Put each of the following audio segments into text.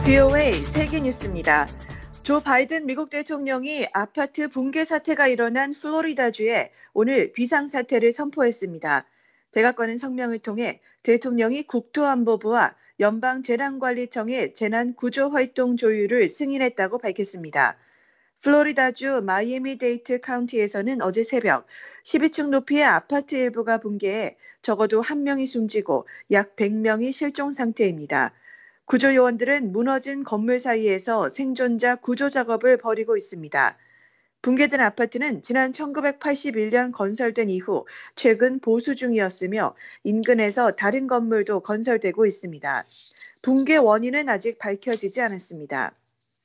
VOA 세계 뉴스입니다. 조 바이든 미국 대통령이 아파트 붕괴 사태가 일어난 플로리다주에 오늘 비상사태를 선포했습니다. 백악관은 성명을 통해 대통령이 국토안보부와 연방재난관리청의 재난구조활동 조율을 승인했다고 밝혔습니다. 플로리다주 마이애미데이드 카운티에서는 어제 새벽 12층 높이의 아파트 일부가 붕괴해 적어도 1명이 숨지고 약 100명이 실종 상태입니다. 구조요원들은 무너진 건물 사이에서 생존자 구조 작업을 벌이고 있습니다. 붕괴된 아파트는 지난 1981년 건설된 이후 최근 보수 중이었으며 인근에서 다른 건물도 건설되고 있습니다. 붕괴 원인은 아직 밝혀지지 않았습니다.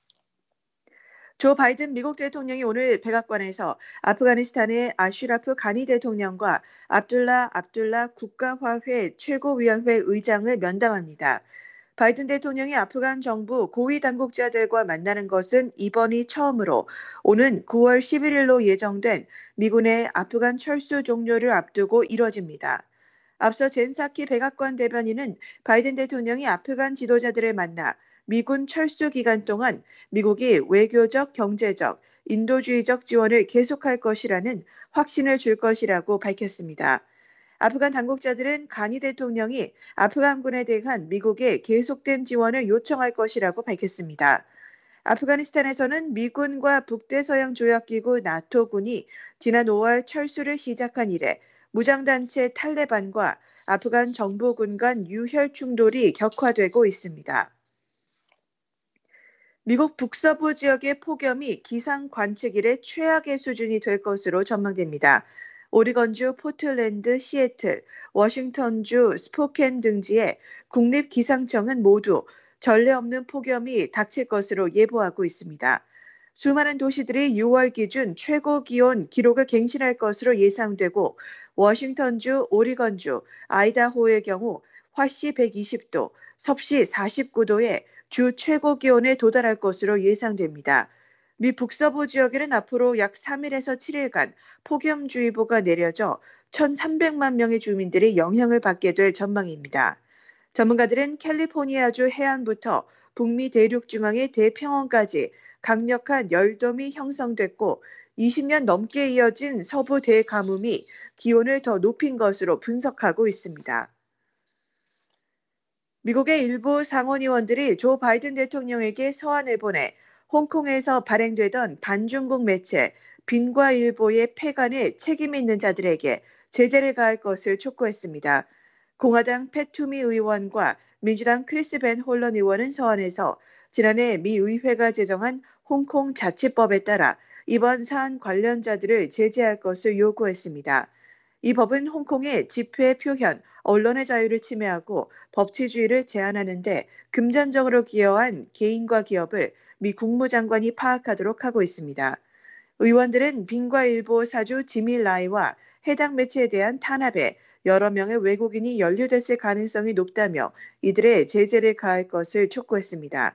조 바이든 미국 대통령이 오늘 백악관에서 아프가니스탄의 아슈라프 가니 대통령과 압둘라 국가화해 최고위원회 의장을 면담합니다. 바이든 대통령이 아프간 정부 고위 당국자들과 만나는 것은 이번이 처음으로 오는 9월 11일로 예정된 미군의 아프간 철수 종료를 앞두고 이뤄집니다. 앞서 젠 사키 백악관 대변인은 바이든 대통령이 아프간 지도자들을 만나 미군 철수 기간 동안 미국이 외교적, 경제적, 인도주의적 지원을 계속할 것이라는 확신을 줄 것이라고 밝혔습니다. 아프간 당국자들은 가니 대통령이 아프간군에 대한 미국의 계속된 지원을 요청할 것이라고 밝혔습니다. 아프가니스탄에서는 미군과 북대서양조약기구 나토군이 지난 5월 철수를 시작한 이래 무장단체 탈레반과 아프간 정부군 간 유혈 충돌이 격화되고 있습니다. 미국 북서부 지역의 폭염이 기상 관측 이래 최악의 수준이 될 것으로 전망됩니다. 오리건주 포틀랜드, 시애틀, 워싱턴주 스포켄 등지에 국립기상청은 모두 전례 없는 폭염이 닥칠 것으로 예보하고 있습니다. 수많은 도시들이 6월 기준 최고 기온 기록을 갱신할 것으로 예상되고 워싱턴주, 오리건주, 아이다호의 경우 화씨 120도, 섭씨 49도에 주 최고 기온에 도달할 것으로 예상됩니다. 미 북서부 지역에는 앞으로 약 3일에서 7일간 폭염주의보가 내려져 1,300만 명의 주민들이 영향을 받게 될 전망입니다. 전문가들은 캘리포니아주 해안부터 북미 대륙 중앙의 대평원까지 강력한 열돔이 형성됐고 20년 넘게 이어진 서부 대가뭄이 기온을 더 높인 것으로 분석하고 있습니다. 미국의 일부 상원의원들이 조 바이든 대통령에게 서한을 보내 홍콩에서 발행되던 반중국 매체 빈과일보의 폐간에 책임 있는 자들에게 제재를 가할 것을 촉구했습니다. 공화당 팻 투미 의원과 민주당 크리스 벤 홀런 의원은 서한에서 지난해 미 의회가 제정한 홍콩 자치법에 따라 이번 사안 관련자들을 제재할 것을 요구했습니다. 이 법은 홍콩의 집회, 표현, 언론의 자유를 침해하고 법치주의를 제한하는 데 금전적으로 기여한 개인과 기업을 미 국무장관이 파악하도록 하고 있습니다. 의원들은 빈과일보 사주 지밀 라이와 해당 매체에 대한 탄압에 여러 명의 외국인이 연루됐을 가능성이 높다며 이들의 제재를 가할 것을 촉구했습니다.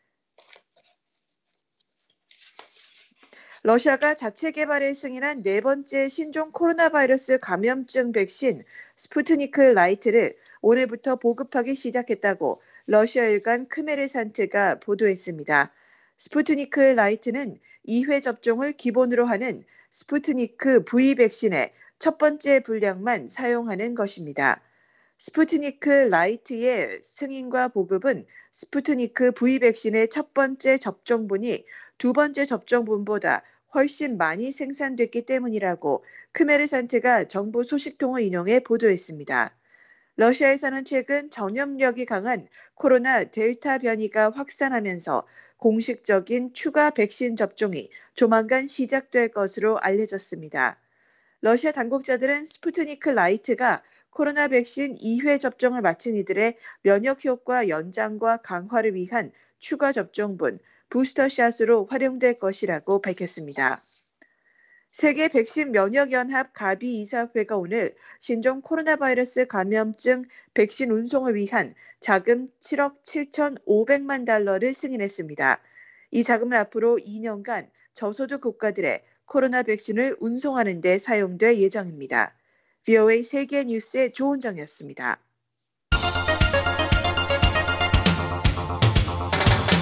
러시아가 자체 개발에 승인한 네 번째 신종 코로나 바이러스 감염증 백신 스푸트니크 라이트를 오늘부터 보급하기 시작했다고 러시아 일간 크메르산트가 보도했습니다. 스푸트니크 라이트는 2회 접종을 기본으로 하는 스푸트니크 V 백신의 첫 번째 분량만 사용하는 것입니다. 스푸트니크 라이트의 승인과 보급은 스푸트니크 V 백신의 첫 번째 접종분이 두 번째 접종분보다 훨씬 많이 생산됐기 때문이라고 크메르산트가 정부 소식통을 인용해 보도했습니다. 러시아에서는 최근 전염력이 강한 코로나 델타 변이가 확산하면서 공식적인 추가 백신 접종이 조만간 시작될 것으로 알려졌습니다. 러시아 당국자들은 스푸트니크 라이트가 코로나 백신 2회 접종을 마친 이들의 면역 효과 연장과 강화를 위한 추가 접종분, 부스터샷으로 활용될 것이라고 밝혔습니다. 세계 백신 면역연합 가비 이사회가 오늘 신종 코로나 바이러스 감염증 백신 운송을 위한 자금 7억 7,500만 달러를 승인했습니다. 이 자금은 앞으로 2년간 저소득 국가들의 코로나 백신을 운송하는 데 사용될 예정입니다. VOA 세계 뉴스의 조은정이었습니다.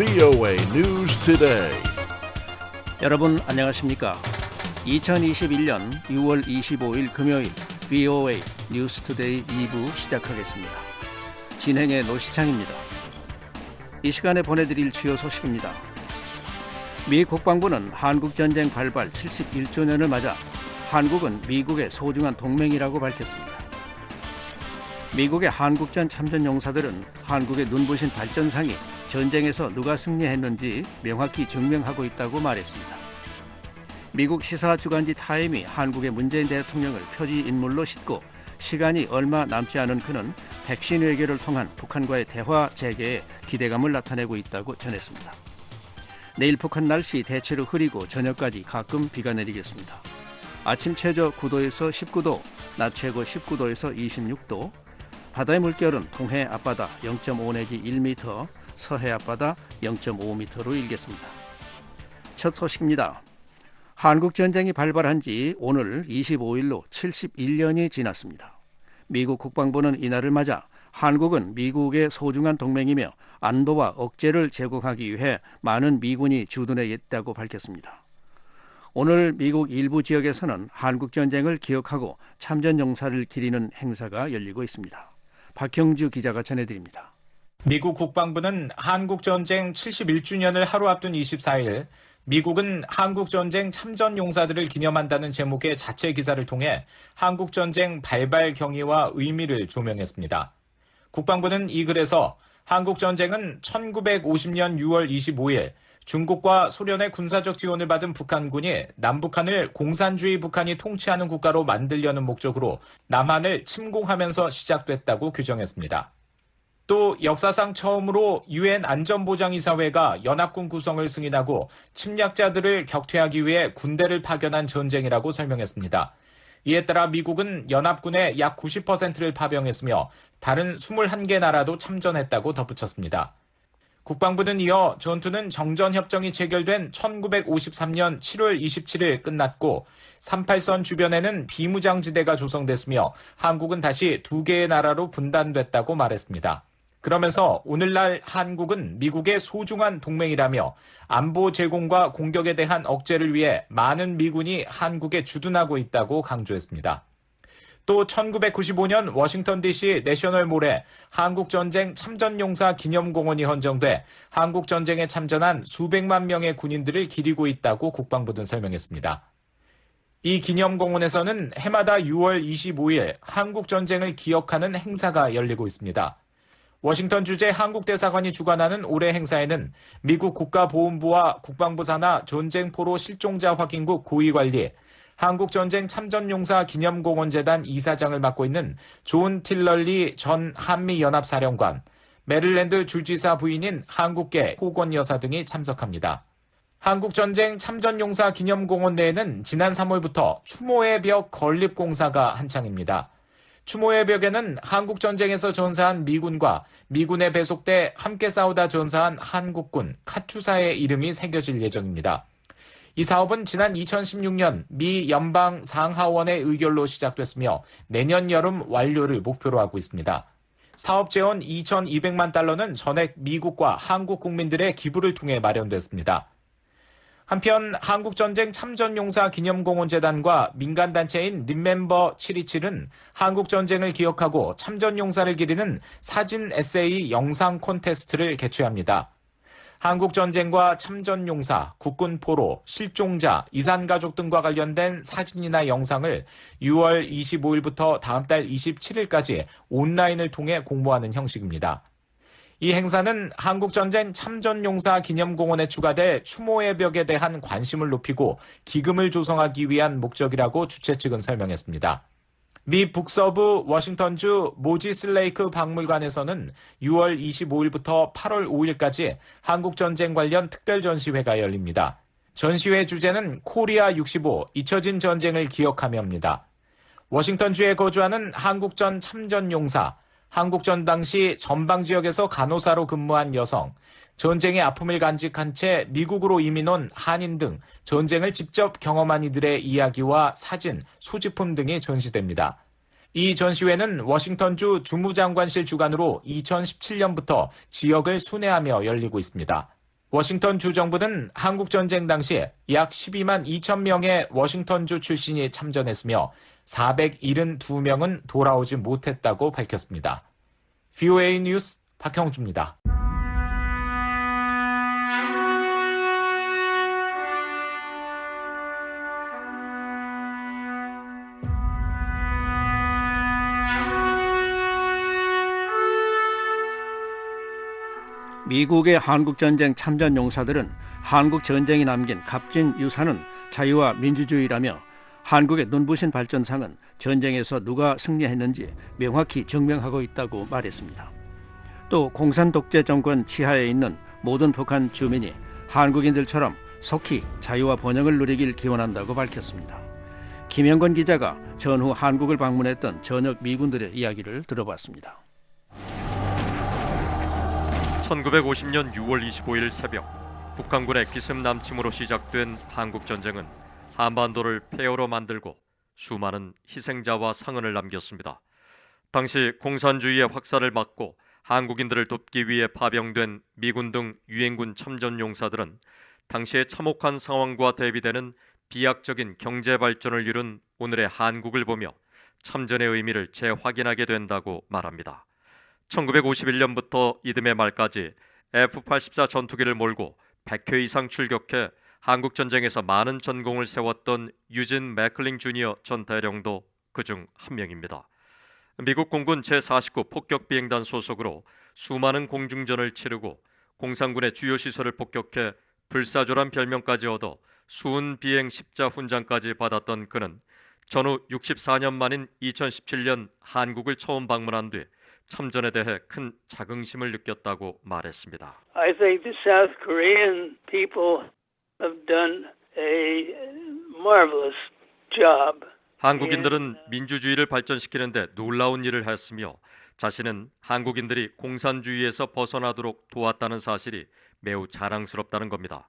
VOA News Today. 여러분 안녕하십니까? 2021년 6월 25일 금요일 VOA News Today 2부 시작하겠습니다. 진행의 노시창입니다. 이 시간에 보내드릴 주요 소식입니다. 미 국방부는 한국전쟁 발발 71주년을 맞아 한국은 미국의 소중한 동맹이라고 밝혔습니다. 미국의 한국전 참전용사들은 한국의 눈부신 발전상이 전쟁에서 누가 승리했는지 명확히 증명하고 있다고 말했습니다. 미국 시사 주간지 타임이 한국의 문재인 대통령을 표지 인물로 싣고 시간이 얼마 남지 않은 그는 백신 외교를 통한 북한과의 대화 재개에 기대감을 나타내고 있다고 전했습니다. 내일 북한 날씨 대체로 흐리고 저녁까지 가끔 비가 내리겠습니다. 아침 최저 9도에서 19도, 낮 최고 19도에서 26도, 바다의 물결은 동해 앞바다 0.5 내지 1m, 서해 앞바다 0.5m로 일겠습니다. 첫 소식입니다. 한국전쟁이 발발한 지 오늘 25일로 71년이 지났습니다. 미국 국방부는 이날을 맞아 한국은 미국의 소중한 동맹이며 안보와 억제를 제공하기 위해 많은 미군이 주둔해 있다고 밝혔습니다. 오늘 미국 일부 지역에서는 한국전쟁을 기억하고 참전용사를 기리는 행사가 열리고 있습니다. 박형주 기자가 전해드립니다. 미국 국방부는 한국전쟁 71주년을 하루 앞둔 24일 미국은 한국전쟁 참전용사들을 기념한다는 제목의 자체 기사를 통해 한국전쟁 발발 경위와 의미를 조명했습니다. 국방부는 이 글에서 한국전쟁은 1950년 6월 25일 중국과 소련의 군사적 지원을 받은 북한군이 남북한을 공산주의 북한이 통치하는 국가로 만들려는 목적으로 남한을 침공하면서 시작됐다고 규정했습니다. 또 역사상 처음으로 유엔 안전보장이사회가 연합군 구성을 승인하고 침략자들을 격퇴하기 위해 군대를 파견한 전쟁이라고 설명했습니다. 이에 따라 미국은 연합군의 약 90%를 파병했으며 다른 21개 나라도 참전했다고 덧붙였습니다. 국방부는 이어 전투는 정전협정이 체결된 1953년 7월 27일 끝났고 38선 주변에는 비무장지대가 조성됐으며 한국은 다시 2개의 나라로 분단됐다고 말했습니다. 그러면서 오늘날 한국은 미국의 소중한 동맹이라며 안보 제공과 공격에 대한 억제를 위해 많은 미군이 한국에 주둔하고 있다고 강조했습니다. 또 1995년 워싱턴 DC 내셔널몰에 한국전쟁 참전용사 기념공원이 헌정돼 한국전쟁에 참전한 수백만 명의 군인들을 기리고 있다고 국방부는 설명했습니다. 이 기념공원에서는 해마다 6월 25일 한국전쟁을 기억하는 행사가 열리고 있습니다. 워싱턴 주재 한국대사관이 주관하는 올해 행사에는 미국 국가보훈부와 국방부 산하 전쟁포로 실종자 확인국 고위관리, 한국전쟁 참전용사 기념공원재단 이사장을 맡고 있는 존 틸럴리 전 한미연합사령관, 메릴랜드 주지사 부인인 한국계 호건 여사 등이 참석합니다. 한국전쟁 참전용사 기념공원 내에는 지난 3월부터 추모의 벽 건립공사가 한창입니다. 추모의 벽에는 한국전쟁에서 전사한 미군과 미군에 배속돼 함께 싸우다 전사한 한국군 카투사의 이름이 새겨질 예정입니다. 이 사업은 지난 2016년 미 연방 상하원의 의결로 시작됐으며 내년 여름 완료를 목표로 하고 있습니다. 사업 재원 2,200만 달러는 전액 미국과 한국 국민들의 기부를 통해 마련됐습니다. 한편 한국전쟁 참전용사 기념공원재단과 민간단체인 림멤버 727은 한국전쟁을 기억하고 참전용사를 기리는 사진 에세이 영상 콘테스트를 개최합니다. 한국전쟁과 참전용사, 국군포로, 실종자, 이산가족 등과 관련된 사진이나 영상을 6월 25일부터 다음 달 27일까지 온라인을 통해 공모하는 형식입니다. 이 행사는 한국전쟁 참전용사 기념공원에 추가될 추모의 벽에 대한 관심을 높이고 기금을 조성하기 위한 목적이라고 주최 측은 설명했습니다. 미 북서부 워싱턴주 모지슬레이크 박물관에서는 6월 25일부터 8월 5일까지 한국전쟁 관련 특별전시회가 열립니다. 전시회 주제는 코리아 65, 잊혀진 전쟁을 기억하며입니다. 워싱턴주에 거주하는 한국전 참전용사, 한국전 당시 전방 지역에서 간호사로 근무한 여성, 전쟁의 아픔을 간직한 채 미국으로 이민 온 한인 등 전쟁을 직접 경험한 이들의 이야기와 사진, 소지품 등이 전시됩니다. 이 전시회는 워싱턴주 주무장관실 주관으로 2017년부터 지역을 순회하며 열리고 있습니다. 워싱턴 주 정부는 한국 전쟁 당시 약 12만 2천 명의 워싱턴주 출신이 참전했으며 472명은 돌아오지 못했다고 밝혔습니다. VOA 뉴스 박형주입니다. 미국의 한국전쟁 참전 용사들은 한국 전쟁이 남긴 값진 유산은 자유와 민주주의라며 한국의 눈부신 발전상은 전쟁에서 누가 승리했는지 명확히 증명하고 있다고 말했습니다. 또 공산 독재 정권 치하에 있는 모든 북한 주민이 한국인들처럼 속히 자유와 번영을 누리길 기원한다고 밝혔습니다. 김영건 기자가 전후 한국을 방문했던 전역 미군들의 이야기를 들어봤습니다. 1950년 6월 25일 새벽 북한군의 기습 남침으로 시작된 한국전쟁은 한반도를 폐허로 만들고 수많은 희생자와 상흔을 남겼습니다. 당시 공산주의의 확산을 막고 한국인들을 돕기 위해 파병된 미군 등 유엔군 참전용사들은 당시의 참혹한 상황과 대비되는 비약적인 경제 발전을 이룬 오늘의 한국을 보며 참전의 의미를 재확인하게 된다고 말합니다. 1951년부터 이듬해 말까지 F-84 전투기를 몰고 100회 이상 출격해 한국전쟁에서 많은 전공을 세웠던 유진 맥클링 주니어 전 대령도 그중 한 명입니다. 미국 공군 제49 폭격비행단 소속으로 수많은 공중전을 치르고 공산군의 주요 시설을 폭격해 불사조란 별명까지 얻어 수훈 비행 십자 훈장까지 받았던 그는 전후 64년 만인 2017년 한국을 처음 방문한 뒤 참전에 대해 큰 자긍심을 느꼈다고 말했습니다. I think the South Korean people have done a marvelous job. 한국인들은 민주주의를 발전시키는데 놀라운 일을 했으며 자신은 한국인들이 공산주의에서 벗어나도록 도왔다는 사실이 매우 자랑스럽다는 겁니다.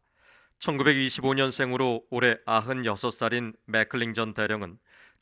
1925년생으로 올해 96살인 맥클링 전 대령은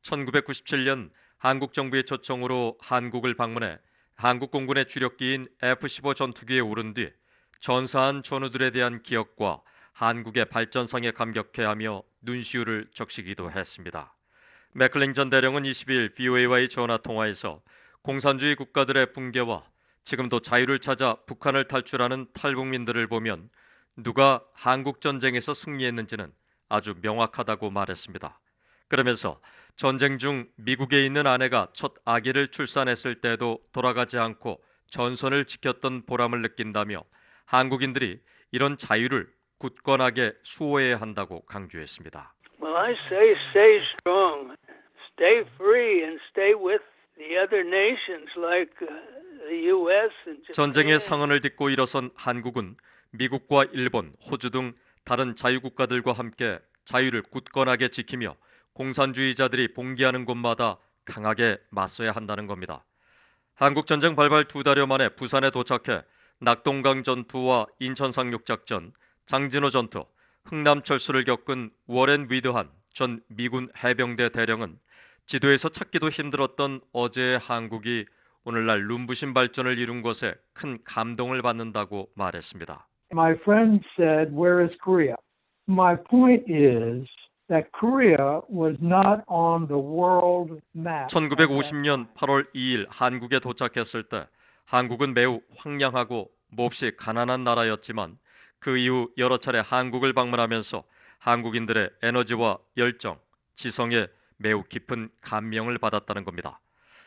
1997년 한국 정부의 초청으로 한국을 방문해 한국 공군의 주력기인 F-15 전투기에 오른 뒤 전사한 전우들에 대한 기억과 한국의 발전상에 감격해하며 눈시울을 적시기도 했습니다. 맥클링 전 대령은 20일 VOA와의 전화통화에서 공산주의 국가들의 붕괴와 지금도 자유를 찾아 북한을 탈출하는 탈북민들을 보면 누가 한국전쟁에서 승리했는지는 아주 명확하다고 말했습니다. 그러면서 전쟁 중 미국에 있는 아내가 첫 아기를 출산했을 때도 돌아가지 않고 전선을 지켰던 보람을 느낀다며 한국인들이 이런 자유를 굳건하게 수호해야 한다고 강조했습니다. Well, I say stay strong, stay free and stay with the other nations like the US and Japan. 전쟁의 상흔을 딛고 일어선 한국은 미국과 일본, 호주 등 다른 자유국가들과 함께 자유를 굳건하게 지키며 공산주의자들이 봉기하는 곳마다 강하게 맞서야 한다는 겁니다. 한국전쟁 발발 2달여 만에 부산에 도착해 낙동강 전투와 인천 상륙작전, 장진호 전투, 흥남철수를 겪은 워렌 위드한 전 미군 해병대 대령은 지도에서 찾기도 힘들었던 어제의 한국이 오늘날 눈부신 발전을 이룬 것에 큰 감동을 받는다고 말했습니다. My friend said, "Where is Korea?" My point is that Korea was not on the world map. 1950년 8월 2일 한국에 도착했을 때 한국은 매우 황량하고 몹시 가난한 나라였지만 그 이후 여러 차례 한국을 방문하면서 한국인들의 에너지와 열정, 지성에 매우 깊은 감명을 받았다는 겁니다.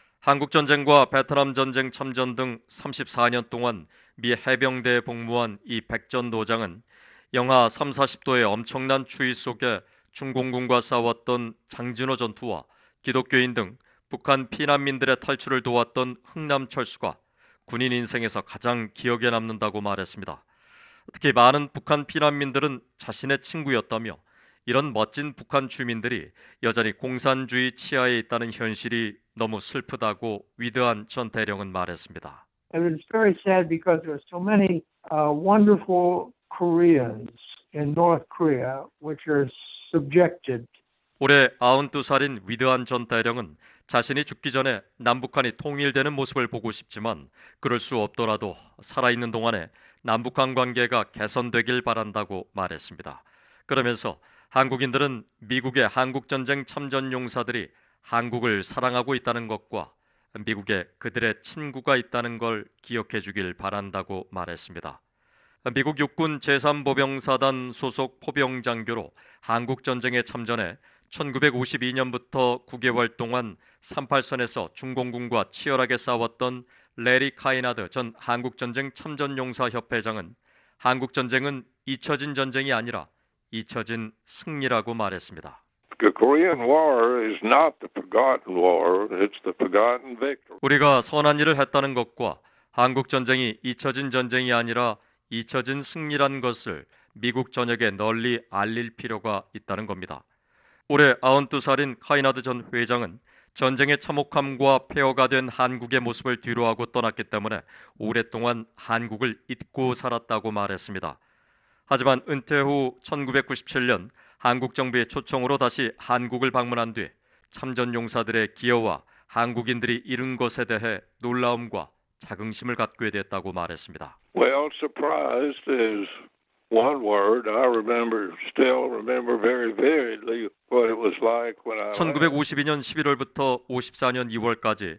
한국전쟁과 베트남 전쟁 참전 등 34년 동안 미 해병대에 복무한 이 백전 노장은 영하 30~40도의 엄청난 추위 속에 중공군과 싸웠던 장진호 전투와 기독교인 등 북한 피난민들의 탈출을 도왔던 흥남철수가 군인 인생에서 가장 기억에 남는다고 말했습니다. 특히 많은 북한 피난민들은 자신의 친구였다며 이런 멋진 북한 주민들이 여전히 공산주의 치하에 있다는 현실이 너무 슬프다고 위드한 전 대령은 말했습니다. It was very sad because there were so many wonderful Koreans in North Korea which are subjected 올해 92살인 위드한 전 대령은 자신이 죽기 전에 남북한이 통일되는 모습을 보고 싶지만 그럴 수 없더라도 살아있는 동안에 남북한 관계가 개선되길 바란다고 말했습니다. 그러면서 한국인들은 미국의 한국전쟁 참전용사들이 한국을 사랑하고 있다는 것과 미국에 그들의 친구가 있다는 걸 기억해 주길 바란다고 말했습니다. 미국 육군 제3보병사단 소속 포병장교로 한국전쟁에 참전해 1952년부터 9개월 동안 38선에서 중공군과 치열하게 싸웠던 레리 카이나드 전 한국전쟁 참전용사협회장은 한국전쟁은 잊혀진 전쟁이 아니라 잊혀진 승리라고 말했습니다. The Korean War is not the forgotten war, it's the forgotten victory. 우리가 선한 일을 했다는 것과 한국전쟁이 잊혀진 전쟁이 아니라 잊혀진 승리란 것을 미국 전역에 널리 알릴 필요가 있다는 겁니다. 올해 92살인 카이나드 전 회장은 전쟁의 참혹함과 폐허가 된 한국의 모습을 뒤로하고 떠났기 때문에 오랫동안 한국을 잊고 살았다고 말했습니다. 하지만 은퇴 후 1997년 한국 정부의 초청으로 다시 한국을 방문한 뒤 참전용사들의 기여와 한국인들이 이룬 것에 대해 놀라움과 자긍심을 갖게 됐다고 말했습니다. Well, surprised is one word. I still remember very vividly what it was like when I 1952년 11월부터 54년 2월까지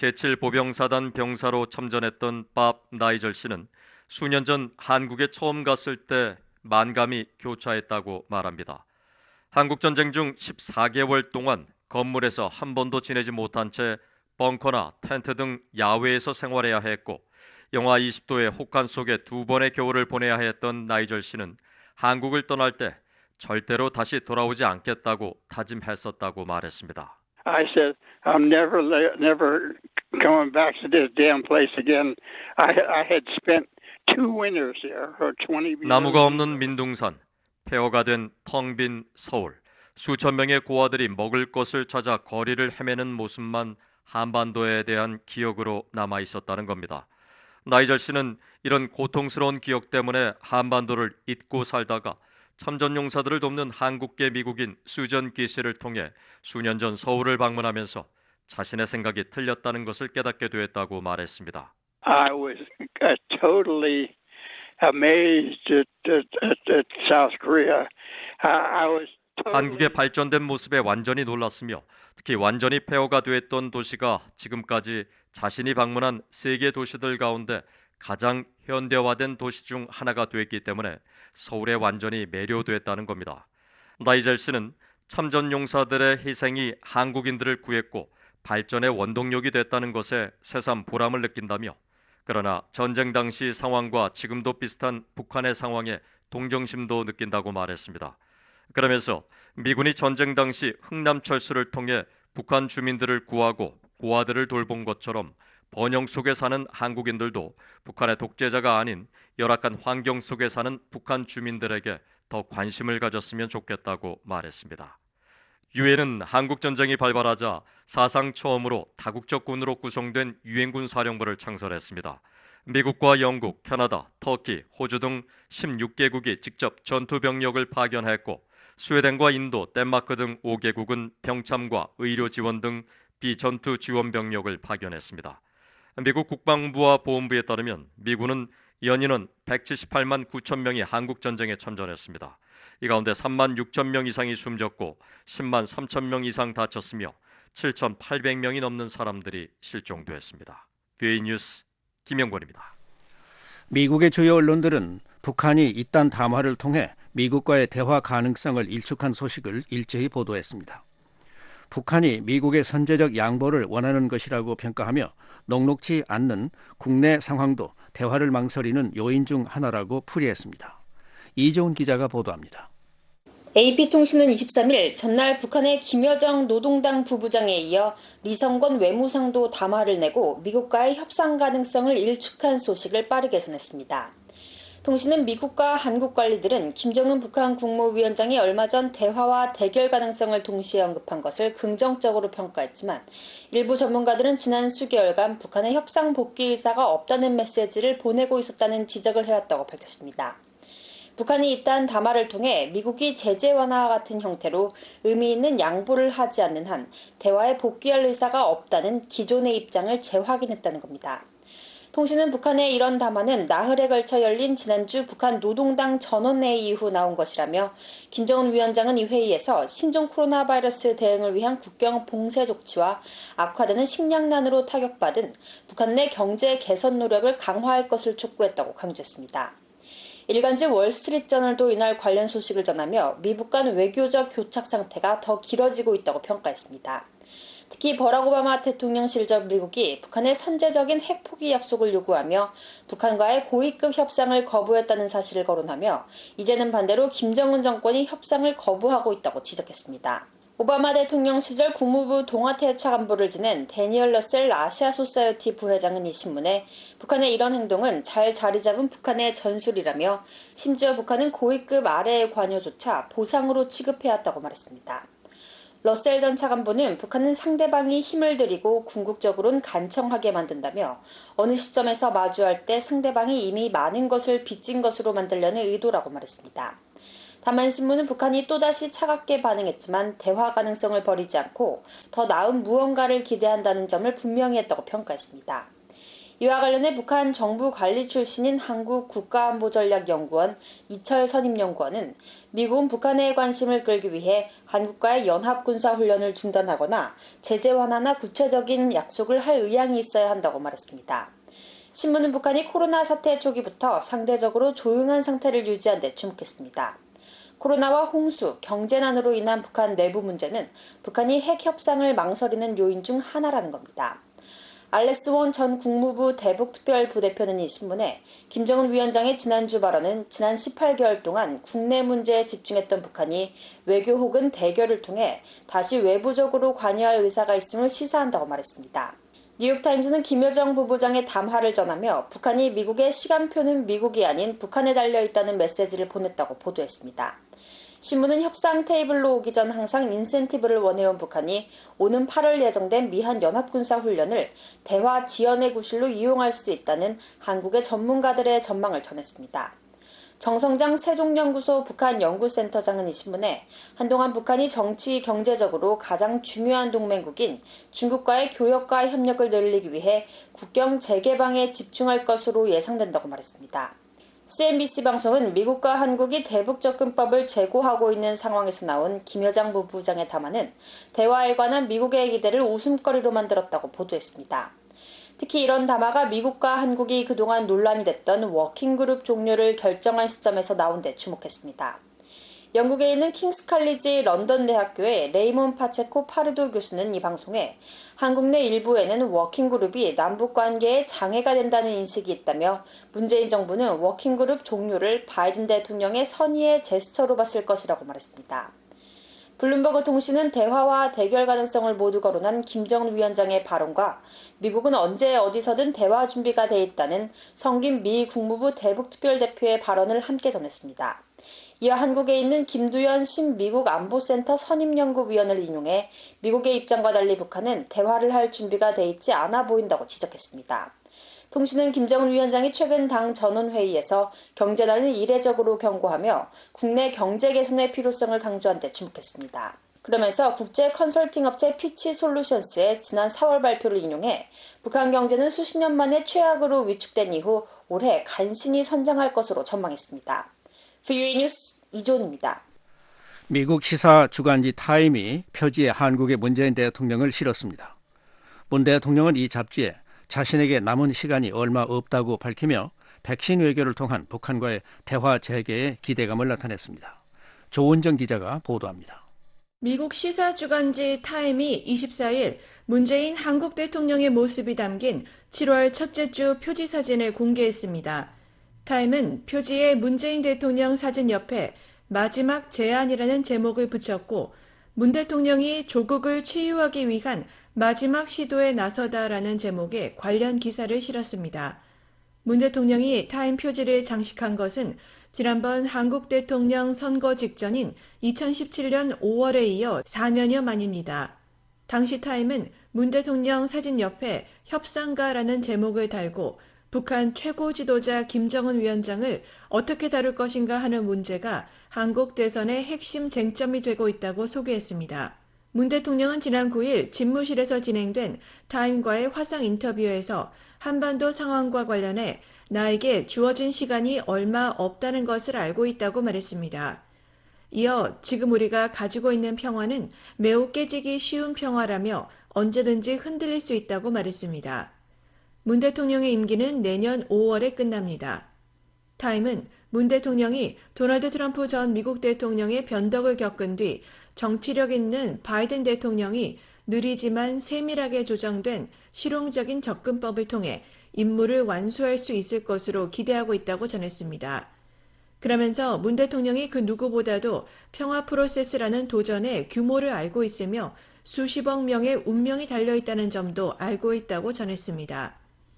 제7보병사단 병사로 참전했던 밥 나이절 씨는 수년 전 한국에 처음 갔을 때 만감이 교차했다고 말합니다. 한국전쟁 중 14개월 동안 건물에서 한 번도 지내지 못한 채 벙커나 텐트 등 야외에서 생활해야 했고 영하 20도의 혹한 속에 2번의 겨울을 보내야 했던 나이절 씨는 한국을 떠날 때 절대로 다시 돌아오지 않겠다고 다짐했었다고 말했습니다. I said, I'm never coming back to this damn place again. I had spent 2 winters there for 20 years. 나무가 없는 민둥산, 폐허가 된 텅 빈 서울, 수천 명의 고아들이 먹을 것을 찾아 거리를 헤매는 모습만 한반도에 대한 기억으로 남아 있었다는 겁니다. 나이절 씨는 이런 고통스러운 기억 때문에 한반도를 잊고 살다가 참전용사들을 돕는 한국계 미국인 수전 기 씨를 통해 수년 전 서울을 방문하면서 자신의 생각이 틀렸다는 것을 깨닫게 되었다고 말했습니다. I was totally amazed at South Korea. I was 한국의 발전된 모습에 완전히 놀랐으며 특히 완전히 폐허가 되었던 도시가 지금까지 자신이 방문한 세계 도시들 가운데 가장 현대화된 도시 중 하나가 되었기 때문에 서울에 완전히 매료됐다는 겁니다. 나이젤 씨는 참전용사들의 희생이 한국인들을 구했고 발전의 원동력이 됐다는 것에 새삼 보람을 느낀다며 그러나 전쟁 당시 상황과 지금도 비슷한 북한의 상황에 동정심도 느낀다고 말했습니다. 그러면서 미군이 전쟁 당시 흥남철수를 통해 북한 주민들을 구하고 고아들을 돌본 것처럼 번영 속에 사는 한국인들도 북한의 독재자가 아닌 열악한 환경 속에 사는 북한 주민들에게 더 관심을 가졌으면 좋겠다고 말했습니다. 유엔은 한국전쟁이 발발하자 사상 처음으로 다국적 군으로 구성된 유엔군 사령부를 창설했습니다. 미국과 영국, 캐나다, 터키, 호주 등 16개국이 직접 전투병력을 파견했고 스웨덴과 인도, 덴마크 등 5개국은 병참과 의료 지원 등 비전투 지원 병력을 파견했습니다. 미국 국방부와 보훈부에 따르면 미군은 연인원 178만 9천 명이 한국전쟁에 참전했습니다. 이 가운데 3만 6천 명 이상이 숨졌고 10만 3천 명 이상 다쳤으며 7,800명이 넘는 사람들이 실종됐습니다. VA 뉴스 김영권입니다. 미국의 주요 언론들은 북한이 이딴 담화를 통해 미국과의 대화 가능성을 일축한 소식을 일제히 보도했습니다. 북한이 미국의 선제적 양보를 원하는 것이라고 평가하며 녹록지 않는 국내 상황도 대화를 망설이는 요인 중 하나라고 풀이했습니다. 이종훈 기자가 보도합니다. AP통신은 23일 전날 북한의 김여정 노동당 부부장에 이어 리성건 외무상도 담화를 내고 미국과의 협상 가능성을 일축한 소식을 빠르게 전했습니다. 통신은 미국과 한국 관리들은 김정은 북한 국무위원장이 얼마 전 대화와 대결 가능성을 동시에 언급한 것을 긍정적으로 평가했지만 일부 전문가들은 지난 수개월간 북한의 협상 복귀 의사가 없다는 메시지를 보내고 있었다는 지적을 해왔다고 밝혔습니다. 북한이 이딴 담화를 통해 미국이 제재 완화와 같은 형태로 의미 있는 양보를 하지 않는 한 대화에 복귀할 의사가 없다는 기존의 입장을 재확인했다는 겁니다. 통신은 북한의 이런 담화는 나흘에 걸쳐 열린 지난주 북한 노동당 전원회의 이후 나온 것이라며 김정은 위원장은 이 회의에서 신종 코로나 바이러스 대응을 위한 국경 봉쇄 조치와 악화되는 식량난으로 타격받은 북한 내 경제 개선 노력을 강화할 것을 촉구했다고 강조했습니다. 일간지 월스트리트저널도 이날 관련 소식을 전하며 미북 간 외교적 교착 상태가 더 길어지고 있다고 평가했습니다. 특히 버락 오바마 대통령 시절 미국이 북한의 선제적인 핵 포기 약속을 요구하며 북한과의 고위급 협상을 거부했다는 사실을 거론하며 이제는 반대로 김정은 정권이 협상을 거부하고 있다고 지적했습니다. 오바마 대통령 시절 국무부 동아태차관보를 지낸 데니얼 러셀 아시아 소사이어티 부회장은 이 신문에 북한의 이런 행동은 잘 자리 잡은 북한의 전술이라며 심지어 북한은 고위급 아래의 관여조차 보상으로 취급해왔다고 말했습니다. 러셀 전 차관보는 북한은 상대방이 힘을 들이고 궁극적으로는 간청하게 만든다며 어느 시점에서 마주할 때 상대방이 이미 많은 것을 빚진 것으로 만들려는 의도라고 말했습니다. 다만 신문은 북한이 또다시 차갑게 반응했지만 대화 가능성을 버리지 않고 더 나은 무언가를 기대한다는 점을 분명히 했다고 평가했습니다. 이와 관련해 북한 정부 관리 출신인 한국국가안보전략연구원 이철 선임연구원은 미국은 북한의 관심을 끌기 위해 한국과의 연합군사훈련을 중단하거나 제재 완화나 구체적인 약속을 할 의향이 있어야 한다고 말했습니다. 신문은 북한이 코로나 사태 초기부터 상대적으로 조용한 상태를 유지한 데 주목했습니다. 코로나와 홍수, 경제난으로 인한 북한 내부 문제는 북한이 핵 협상을 망설이는 요인 중 하나라는 겁니다. 알렉스 원 전 국무부 대북특별부대표는 이 신문에 김정은 위원장의 지난주 발언은 지난 18개월 동안 국내 문제에 집중했던 북한이 외교 혹은 대결을 통해 다시 외부적으로 관여할 의사가 있음을 시사한다고 말했습니다. 뉴욕타임즈는 김여정 부부장의 담화를 전하며 북한이 미국의 시간표는 미국이 아닌 북한에 달려있다는 메시지를 보냈다고 보도했습니다. 신문은 협상 테이블로 오기 전 항상 인센티브를 원해온 북한이 오는 8월 예정된 미한 연합군사훈련을 대화 지연의 구실로 이용할 수 있다는 한국의 전문가들의 전망을 전했습니다. 정성장 세종연구소 북한연구센터장은 이 신문에 한동안 북한이 정치, 경제적으로 가장 중요한 동맹국인 중국과의 교역과 협력을 늘리기 위해 국경 재개방에 집중할 것으로 예상된다고 말했습니다. CNBC 방송은 미국과 한국이 대북 접근법을 재고하고 있는 상황에서 나온 김여정 부부장의 담화는 대화에 관한 미국의 기대를 웃음거리로 만들었다고 보도했습니다. 특히 이런 담화가 미국과 한국이 그동안 논란이 됐던 워킹그룹 종료를 결정한 시점에서 나온 데 주목했습니다. 영국에 있는 킹스 칼리지 런던 대학교의 레이몬 파체코 파르도 교수는 이 방송에 한국 내 일부에는 워킹그룹이 남북 관계에 장애가 된다는 인식이 있다며 문재인 정부는 워킹그룹 종료를 바이든 대통령의 선의의 제스처로 봤을 것이라고 말했습니다. 블룸버그 통신은 대화와 대결 가능성을 모두 거론한 김정은 위원장의 발언과 미국은 언제 어디서든 대화 준비가 돼 있다는 성김 미 국무부 대북특별대표의 발언을 함께 전했습니다. 이어 한국에 있는 김두현 신미국 안보센터 선임연구위원을 인용해 미국의 입장과 달리 북한은 대화를 할 준비가 돼 있지 않아 보인다고 지적했습니다. 통신은 김정은 위원장이 최근 당 전원회의에서 경제난을 이례적으로 경고하며 국내 경제 개선의 필요성을 강조한 데 주목했습니다. 그러면서 국제 컨설팅 업체 피치 솔루션스의 지난 4월 발표를 인용해 북한 경제는 수십 년 만에 최악으로 위축된 이후 올해 간신히 선장할 것으로 전망했습니다. VOA 뉴스 이존입니다. 미국 시사 주간지 타임이 표지에 한국의 문재인 대통령을 실었습니다. 문 대통령은 이 잡지에 자신에게 남은 시간이 얼마 없다고 밝히며 백신 외교를 통한 북한과의 대화 재개에 기대감을 나타냈습니다. 조은정 기자가 보도합니다. 미국 시사주간지 타임이 24일 문재인 한국 대통령의 모습이 담긴 7월 첫째 주 표지 사진을 공개했습니다. 타임은 표지에 문재인 대통령 사진 옆에 마지막 제안이라는 제목을 붙였고 문 대통령이 조국을 치유하기 위한 마지막 시도에 나서다라는 제목의 관련 기사를 실었습니다. 문 대통령이 타임 표지를 장식한 것은 지난번 한국 대통령 선거 직전인 2017년 5월에 이어 4년여 만입니다. 당시 타임은 문 대통령 사진 옆에 협상가라는 제목을 달고 북한 최고 지도자 김정은 위원장을 어떻게 다룰 것인가 하는 문제가 한국 대선의 핵심 쟁점이 되고 있다고 소개했습니다. 문 대통령은 지난 9일 집무실에서 진행된 타임과의 화상 인터뷰에서 한반도 상황과 관련해 나에게 주어진 시간이 얼마 없다는 것을 알고 있다고 말했습니다. 이어 지금 우리가 가지고 있는 평화는 매우 깨지기 쉬운 평화라며 언제든지 흔들릴 수 있다고 말했습니다. 문 대통령의 임기는 내년 5월에 끝납니다. 타임은 문 대통령이 도널드 트럼프 전 미국 대통령의 변덕을 겪은 뒤 정치력 있는 바이든 대통령이 느리지만 세밀하게 조정된 실용적인 접근법을 통해 임무를 완수할 수 있을 것으로 기대하고 있다고 전했습니다. 그러면서 문 대통령이 그 누구보다도 평화 프로세스라는 도전의 규모를 알고 있으며 수십억 명의 운명이 달려있다는 점도 알고 있다고 전했습니다.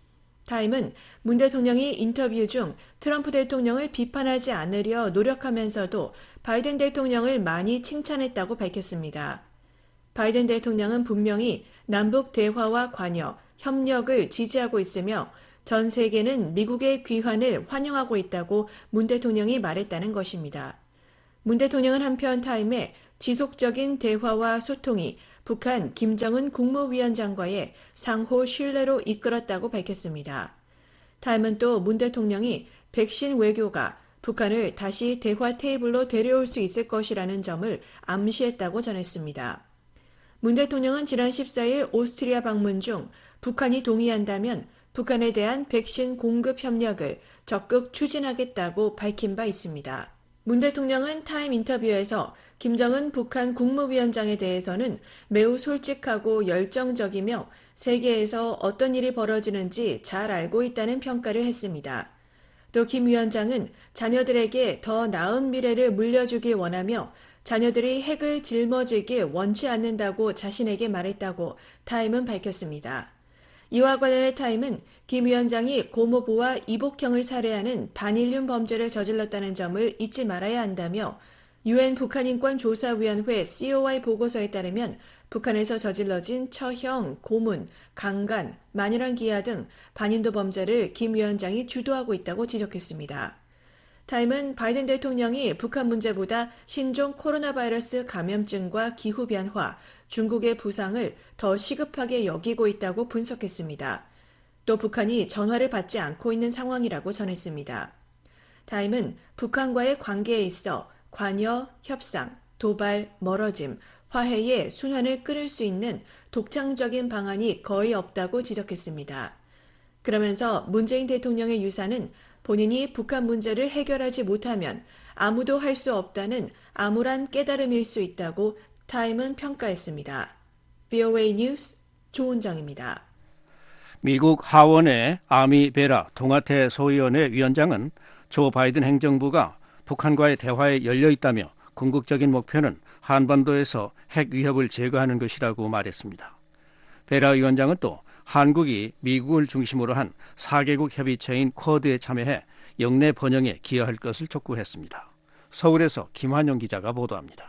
타임은 문 대통령이 인터뷰 중 트럼프 대통령을 비판하지 않으려 노력하면서도 바이든 대통령을 많이 칭찬했다고 밝혔습니다. 바이든 대통령은 분명히 남북 대화와 관여, 협력을 지지하고 있으며 전 세계는 미국의 귀환을 환영하고 있다고 문 대통령이 말했다는 것입니다. 문 대통령은 한편 타임에 지속적인 대화와 소통이 북한 김정은 국무위원장과의 상호 신뢰로 이끌었다고 밝혔습니다. 타임은 또 문 대통령이 백신 외교가 북한을 다시 대화 테이블로 데려올 수 있을 것이라는 점을 암시했다고 전했습니다. 문 대통령은 지난 14일 오스트리아 방문 중 북한이 동의한다면 북한에 대한 백신 공급 협력을 적극 추진하겠다고 밝힌 바 있습니다. 문 대통령은 타임 인터뷰에서 김정은 북한 국무위원장에 대해서는 매우 솔직하고 열정적이며 세계에서 어떤 일이 벌어지는지 잘 알고 있다는 평가를 했습니다. 또 김 위원장은 자녀들에게 더 나은 미래를 물려주길 원하며 자녀들이 핵을 짊어지길 원치 않는다고 자신에게 말했다고 타임은 밝혔습니다. 이와 관련해 타임은 김 위원장이 고모부와 이복형을 살해하는 반인륜 범죄를 저질렀다는 점을 잊지 말아야 한다며 UN 북한인권조사위원회 COI 보고서에 따르면 북한에서 저질러진 처형, 고문, 강간, 만일환 기아 등 반인도 범죄를 김 위원장이 주도하고 있다고 지적했습니다. 타임은 바이든 대통령이 북한 문제보다 신종 코로나 바이러스 감염증과 기후변화, 중국의 부상을 더 시급하게 여기고 있다고 분석했습니다. 또 북한이 전화를 받지 않고 있는 상황이라고 전했습니다. 타임은 북한과의 관계에 있어 관여, 협상, 도발, 멀어짐, 화해의 순환을 끊을 수 있는 독창적인 방안이 거의 없다고 지적했습니다. 그러면서 문재인 대통령의 유사는 본인이 북한 문제를 해결하지 못하면 아무도 할 수 없다는 암울한 깨달음일 수 있다고 타임은 평가했습니다. VOA 뉴스 조은정입니다. 미국 하원의 아미 베라 동아태 소위원회 위원장은 조 바이든 행정부가 북한과의 대화에 열려 있다며 궁극적인 목표는 한반도에서 핵 위협을 제거하는 것이라고 말했습니다. 베라 위원장은 또 한국이 미국을 중심으로 한 4개국 협의체인 쿼드에 참여해 영내 번영에 기여할 것을 촉구했습니다. 서울에서 김환영 기자가 보도합니다.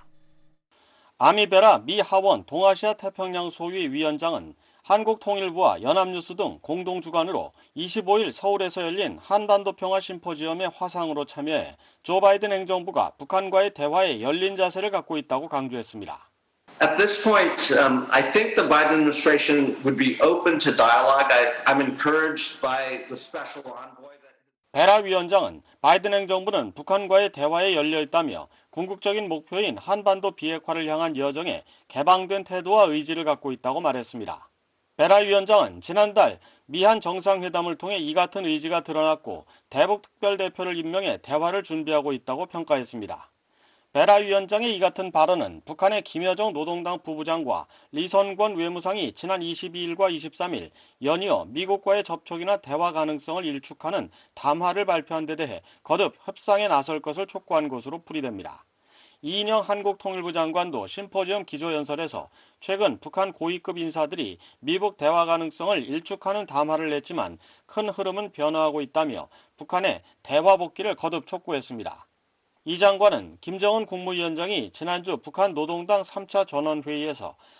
아미베라 미 하원 동아시아 태평양 소위 위원장은 한국통일부와 연합뉴스 등 공동주관으로 25일 서울에서 열린 한반도 평화 심포지엄의 화상으로 참여해 조 바이든 행정부가 북한과의 대화에 열린 자세를 갖고 있다고 강조했습니다. At this point, I think the Biden administration would be open to dialogue. I'm encouraged by the special envoy. 베라 위원장은 바이든 행정부는 북한과의 대화에 열려 있다며 궁극적인 목표인 한반도 비핵화를 향한 여정에 개방된 태도와 의지를 갖고 있다고 말했습니다. 베라 위원장은 지난달 미한 정상회담을 통해 이 같은 의지가 드러났고 대북 특별대표를 임명해 대화를 준비하고 있다고 평가했습니다. 베라 위원장의 이 같은 발언은 북한의 김여정 노동당 부부장과 리선권 외무상이 지난 22일과 23일 연이어 미국과의 접촉이나 대화 가능성을 일축하는 담화를 발표한 데 대해 거듭 협상에 나설 것을 촉구한 것으로 풀이됩니다. 이인영 한국통일부 장관도 심포지엄 기조연설에서 최근 북한 고위급 인사들이 미국 대화 가능성을 일축하는 담화를 냈지만 큰 흐름은 변화하고 있다며 북한의 대화 복귀를 거듭 촉구했습니다. 이 장관은 김정은 국무위원장이 지난주 북한 노동당 3차 전원회의에서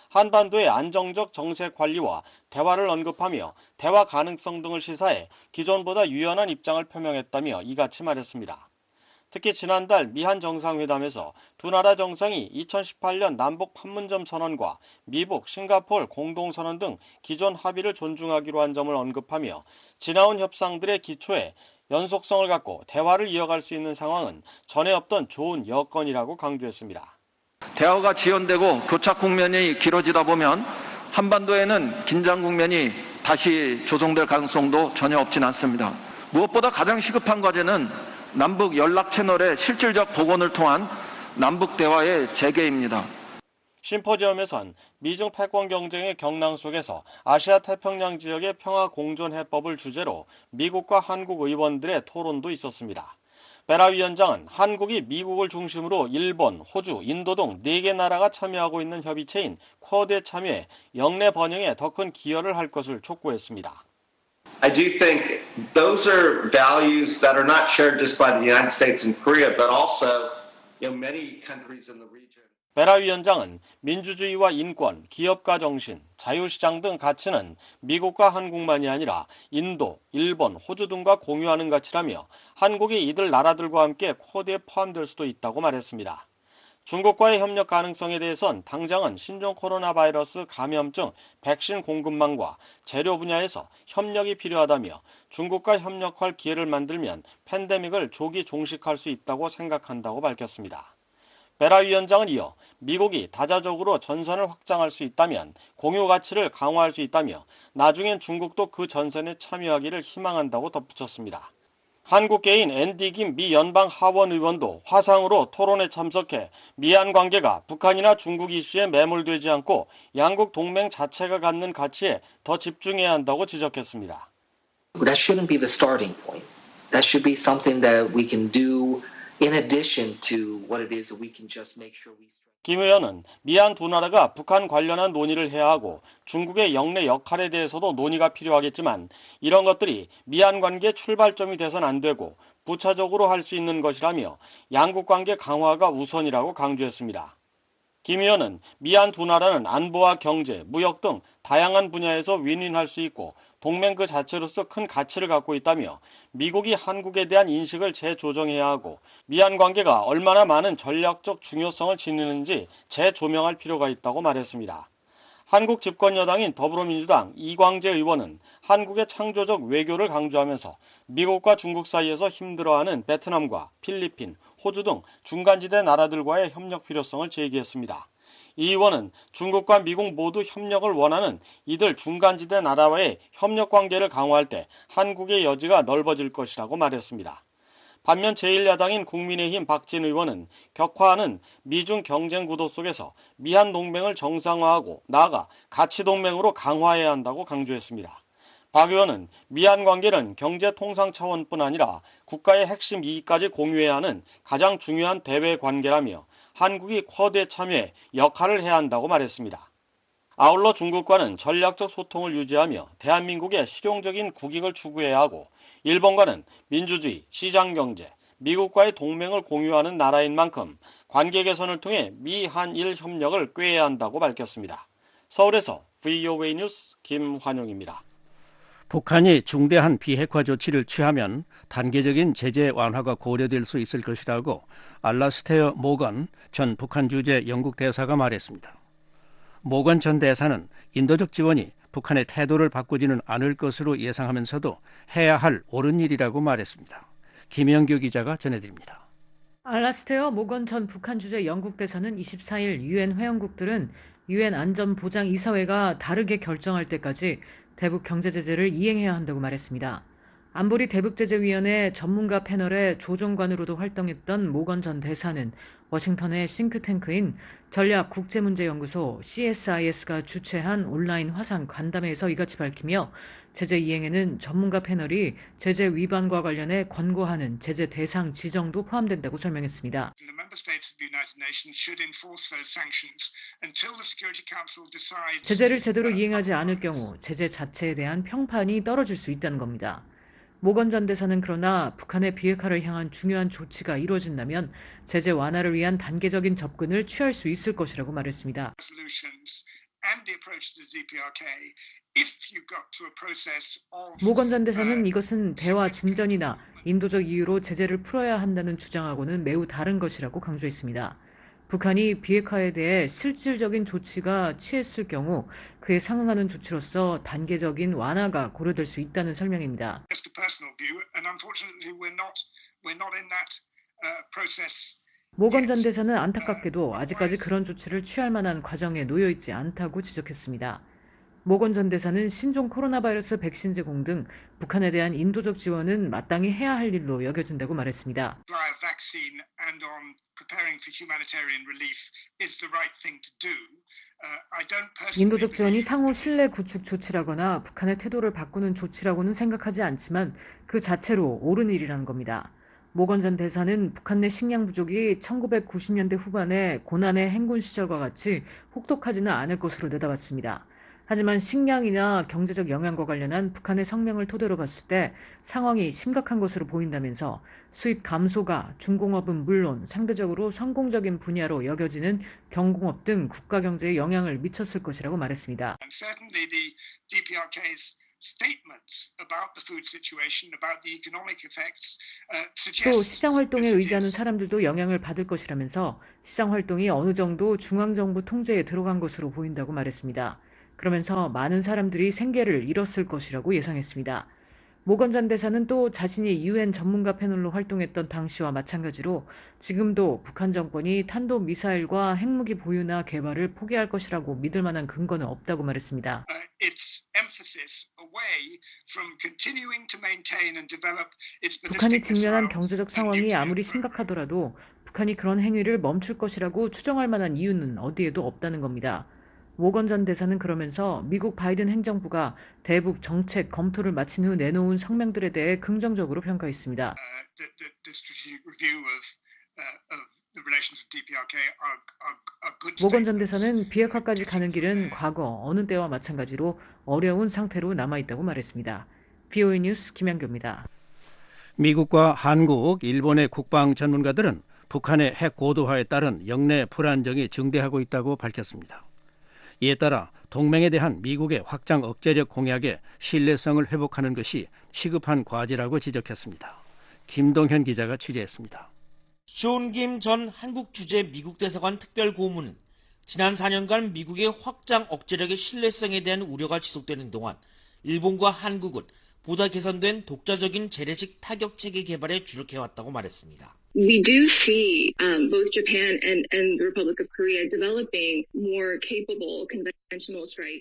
한반도의 안정적 정세 관리와 대화를 언급하며 대화 가능성 등을 시사해 기존보다 유연한 입장을 표명했다며 이같이 말했습니다. 특히 지난달 미한 정상회담에서 두 나라 정상이 2018년 남북 판문점 선언과 미북, 싱가포르 공동선언 등 기존 합의를 존중하기로 한 점을 언급하며 지나온 협상들의 기초에 연속성을 갖고 대화를 이어갈 수 있는 상황은 전에 없던 좋은 여건이라고 강조했습니다. 대화가 지연되고 교착 국면이 길어지다 보면 한반도에는 긴장 국면이 다시 조성될 가능성도 전혀 없진 않습니다. 무엇보다 가장 시급한 과제는 남북 연락 채널의 실질적 복원을 통한 남북 대화의 재개입니다. 심포지엄에선 미중 패권 경쟁의 경랑 속에서 아시아 태평양 지역의 평화 공존 해법을 주제로 미국과 한국 의원들의 토론도 있었습니다. 베라 위원장은 한국이 미국을 중심으로 일본, 호주, 인도 등 4개 나라가 참여하고 있는 협의체인 쿼드에 참여해 영내 번영에 더 큰 기여를 할 것을 촉구했습니다. I do think those are values that are not shared just by the United States and Korea, but also, many countries in the region. 베라 위원장은 민주주의와 인권, 기업가 정신, 자유시장 등 가치는 미국과 한국만이 아니라 인도, 일본, 호주 등과 공유하는 가치라며 한국이 이들 나라들과 함께 쿼드에 포함될 수도 있다고 말했습니다. 중국과의 협력 가능성에 대해선 당장은 신종 코로나 바이러스 감염증 백신 공급망과 재료 분야에서 협력이 필요하다며 중국과 협력할 기회를 만들면 팬데믹을 조기 종식할 수 있다고 생각한다고 밝혔습니다. 베라 위원장은 이어 미국이 다자적으로 전선을 확장할 수 있다면 공유 가치를 강화할 수 있다며 나중엔 중국도 그 전선에 참여하기를 희망한다고 덧붙였습니다. 한국계인 앤디 김 미 연방 하원 의원도 화상으로 토론에 참석해 미한 관계가 북한이나 중국 이슈에 매몰되지 않고 양국 동맹 자체가 갖는 가치에 더 집중해야 한다고 지적했습니다. That shouldn't be the starting point. That should be something that we can do in addition to what it is that we can just make sure we 김 의원은 미한 두 나라가 북한 관련한 논의를 해야 하고 중국의 영내 역할에 대해서도 논의가 필요하겠지만 이런 것들이 미한 관계의 출발점이 돼선 안 되고 부차적으로 할 수 있는 것이라며 양국 관계 강화가 우선이라고 강조했습니다. 김 의원은 미한 두 나라는 안보와 경제, 무역 등 다양한 분야에서 윈윈할 수 있고 동맹 그 자체로서 큰 가치를 갖고 있다며 미국이 한국에 대한 인식을 재조정해야 하고 미한 관계가 얼마나 많은 전략적 중요성을 지니는지 재조명할 필요가 있다고 말했습니다. 한국 집권 여당인 더불어민주당 이광재 의원은 한국의 창조적 외교를 강조하면서 미국과 중국 사이에서 힘들어하는 베트남과 필리핀, 호주 등 중간지대 나라들과의 협력 필요성을 제기했습니다. 이 의원은 중국과 미국 모두 협력을 원하는 이들 중간지대 나라와의 협력 관계를 강화할 때 한국의 여지가 넓어질 것이라고 말했습니다. 반면 제1야당인 국민의힘 박진 의원은 격화하는 미중 경쟁 구도 속에서 미한 동맹을 정상화하고 나아가 가치 동맹으로 강화해야 한다고 강조했습니다. 박 의원은 미한 관계는 경제 통상 차원뿐 아니라 국가의 핵심 이익까지 공유해야 하는 가장 중요한 대외 관계라며 한국이 쿼드에 참여해 역할을 해야 한다고 말했습니다. 아울러 중국과는 전략적 소통을 유지하며 대한민국의 실용적인 국익을 추구해야 하고 일본과는 민주주의, 시장경제, 미국과의 동맹을 공유하는 나라인 만큼 관계 개선을 통해 미한일 협력을 꾀해야 한다고 밝혔습니다. 서울에서 VOA 뉴스 김환용입니다. 북한이 중대한 비핵화 조치를 취하면 단계적인 제재 완화가 고려될 수 있을 것이라고 알라스테어 모건 전 북한 주재 영국 대사가 말했습니다. 모건 전 대사는 인도적 지원이 북한의 태도를 바꾸지는 않을 것으로 예상하면서도 해야 할 옳은 일이라고 말했습니다. 김영규 기자가 전해드립니다. 알라스테어 모건 전 북한 주재 영국 대사는 24일 유엔 회원국들은 유엔 안전보장이사회가 다르게 결정할 때까지 대북 경제 제재를 이행해야 한다고 말했습니다. 안보리 대북제재위원회 전문가 패널의 조정관으로도 활동했던 모건 전 대사는 워싱턴의 싱크탱크인 전략국제문제연구소 CSIS가 주최한 온라인 화상 간담회에서 이같이 밝히며 제재 이행에는 전문가 패널이 제재 위반과 관련해 권고하는 제재 대상 지정도 포함된다고 설명했습니다. 제재를 제대로 이행하지 않을 경우 제재 자체에 대한 평판이 떨어질 수 있다는 겁니다. 모건 전 대사는 그러나 북한의 비핵화를 향한 중요한 조치가 이루어진다면 제재 완화를 위한 단계적인 접근을 취할 수 있을 것이라고 말했습니다. 모건 전 대사는 이것은 대화 진전이나 인도적 이유로 제재를 풀어야 한다는 주장하고는 매우 다른 것이라고 강조했습니다. 북한이 비핵화에 대해 실질적인 조치가 취했을 경우 그에 상응하는 조치로서 단계적인 완화가 고려될 수 있다는 설명입니다. 모건 전 대사는 안타깝게도 아직까지 그런 조치를 취할 만한 과정에 놓여 있지 않다고 지적했습니다. 모건 전 대사는 신종 코로나 바이러스 백신 제공 등 북한에 대한 인도적 지원은 마땅히 해야 할 일로 여겨진다고 말했습니다. 인도적 지원이 상호 신뢰 구축 조치라거나 북한의 태도를 바꾸는 조치라고는 생각하지 않지만 그 자체로 옳은 일이라는 겁니다. 모건 전 대사는 북한 내 식량 부족이 1990년대 후반의 고난의 행군 시절과 같이 혹독하지는 않을 것으로 내다봤습니다. 하지만 식량이나 경제적 영향과 관련한 북한의 성명을 토대로 봤을 때 상황이 심각한 것으로 보인다면서 수입 감소가 중공업은 물론 상대적으로 성공적인 분야로 여겨지는 경공업 등 국가 경제에 영향을 미쳤을 것이라고 말했습니다. 또 시장 활동에 의지하는 사람들도 영향을 받을 것이라면서 시장 활동이 어느 정도 중앙정부 통제에 들어간 것으로 보인다고 말했습니다. 그러면서 많은 사람들이 생계를 잃었을 것이라고 예상했습니다. 모건 전 대사는 또 자신이 UN 전문가 패널로 활동했던 당시와 마찬가지로 지금도 북한 정권이 탄도미사일과 핵무기 보유나 개발을 포기할 것이라고 믿을 만한 근거는 없다고 말했습니다. 북한이 직면한 경제적 상황이 아무리 심각하더라도 북한이 그런 행위를 멈출 것이라고 추정할 만한 이유는 어디에도 없다는 겁니다. 모건 전 대사는 그러면서 미국 바이든 행정부가 대북 정책 검토를 마친 후 내놓은 성명들에 대해 긍정적으로 평가했습니다. 모건 전 대사는 비핵화까지 가는 길은 과거 어느 때와 마찬가지로 어려운 상태로 남아있다고 말했습니다. VOA 뉴스 김양교입니다. 미국과 한국, 일본의 국방 전문가들은 북한의 핵 고도화에 따른 영내 불안정이 증대하고 있다고 밝혔습니다. 이에 따라 동맹에 대한 미국의 확장 억제력 공약의 신뢰성을 회복하는 것이 시급한 과제라고 지적했습니다. 김동현 기자가 취재했습니다. 쇼 김 전 한국 주재 미국 대사관 특별고문은 지난 4년간 미국의 확장 억제력의 신뢰성에 대한 우려가 지속되는 동안 일본과 한국은 보다 개선된 독자적인 재래식 타격 체계 개발에 주력해왔다고 말했습니다. We do see both Japan and the Republic of Korea developing more capable conventional strike.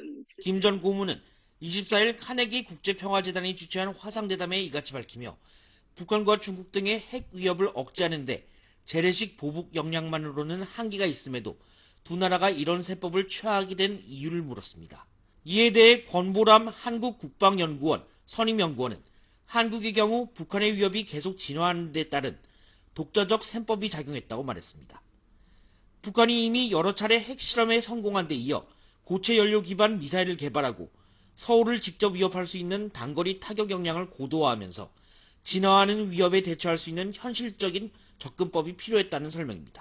김 전 고문은 24일 카네기 국제평화재단이 주최한 화상대담에 이같이 밝히며 북한과 중국 등의 핵 위협을 억제하는 데 재래식 보복 역량만으로는 한계가 있음에도 두 나라가 이런 세법을 취하게 된 이유를 물었습니다. 이에 대해 권보람 한국국방연구원 선임연구원은 한국의 경우 북한의 위협이 계속 진화하는 데 따른 독자적 셈법이 작용했다고 말했습니다. 북한이 이미 여러 차례 핵실험에 성공한 데 이어 고체 연료 기반 미사일을 개발하고 서울을 직접 위협할 수 있는 단거리 타격 역량을 고도화하면서 진화하는 위협에 대처할 수 있는 현실적인 접근법이 필요했다는 설명입니다.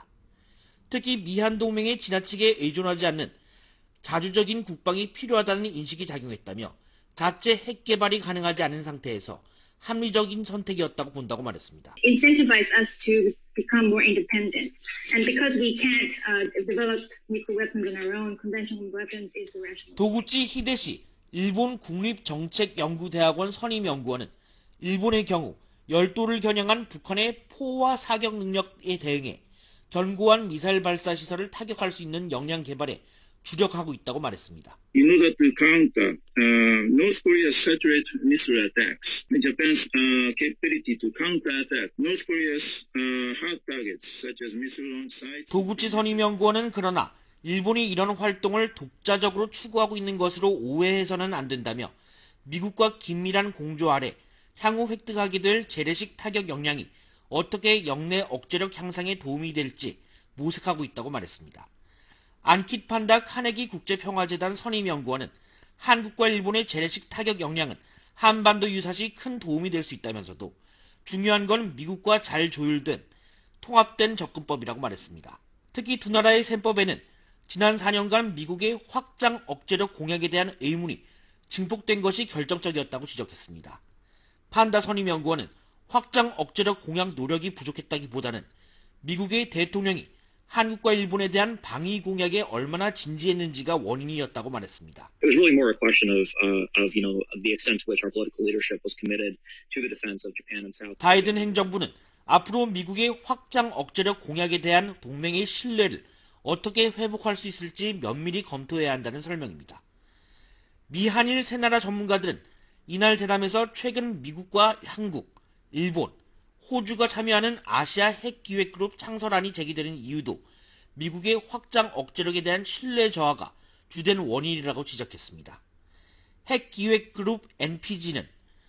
특히 미한 동맹에 지나치게 의존하지 않는 자주적인 국방이 필요하다는 인식이 작용했다며 자체 핵 개발이 가능하지 않은 상태에서 합리적인 선택이었다고 본다고 말했습니다. Incentivize us to become more independent, and because we can't develop nuclear weapons on our own, conventional weapons is the rational. 도구치 히데시 일본 국립정책연구대학원 선임연구원은 일본의 경우 열도를 겨냥한 북한의 포화 사격 능력에 대응해 견고한 미사일 발사 시설을 타격할 수 있는 역량 개발에 주력하고 있다고 말했습니다. In order to counter North Korea's satellite missile attacks, Japan's capability to counterattack North Korea's hard targets such as missile launch sites. 도구치 선임연구원은 그러나 일본이 이런 활동을 독자적으로 추구하고 있는 것으로 오해해서는 안 된다며 미국과 긴밀한 공조 아래 향후 획득하게 될 재래식 타격 역량이 어떻게 영내 억제력 향상에 도움이 될지 모색하고 있다고 말했습니다. 안킷 판다 카네기 국제평화재단 선임연구원은 한국과 일본의 재래식 타격 역량은 한반도 유사시 큰 도움이 될 수 있다면서도 중요한 건 미국과 잘 조율된 통합된 접근법이라고 말했습니다. 특히 두 나라의 셈법에는 지난 4년간 미국의 확장 억제력 공약에 대한 의문이 증폭된 것이 결정적이었다고 지적했습니다. 판다 선임연구원은 확장 억제력 공약 노력이 부족했다기보다는 미국의 대통령이 한국과 일본에 대한 방위 공약에 얼마나 진지했는지가 원인이었다고 말했습니다. It was really more a question of the extent to which our political leadership was committed to the defense of Japan and South. 바이든 행정부는 앞으로 미국의 확장 억제력 공약에 대한 동맹의 신뢰를 어떻게 회복할 수 있을지 면밀히 검토해야 한다는 설명입니다. 미한일 세 나라 전문가들은 이날 대담에서 최근 미국과 한국, 일본, 호주가 참여하는 아시아 핵기획그룹 창설안이 제기되는 이유도 미국의 확장 억제력에 대한 신뢰 저하가 주된 원인이라고 지적했습니다. 핵기획그룹 NPG는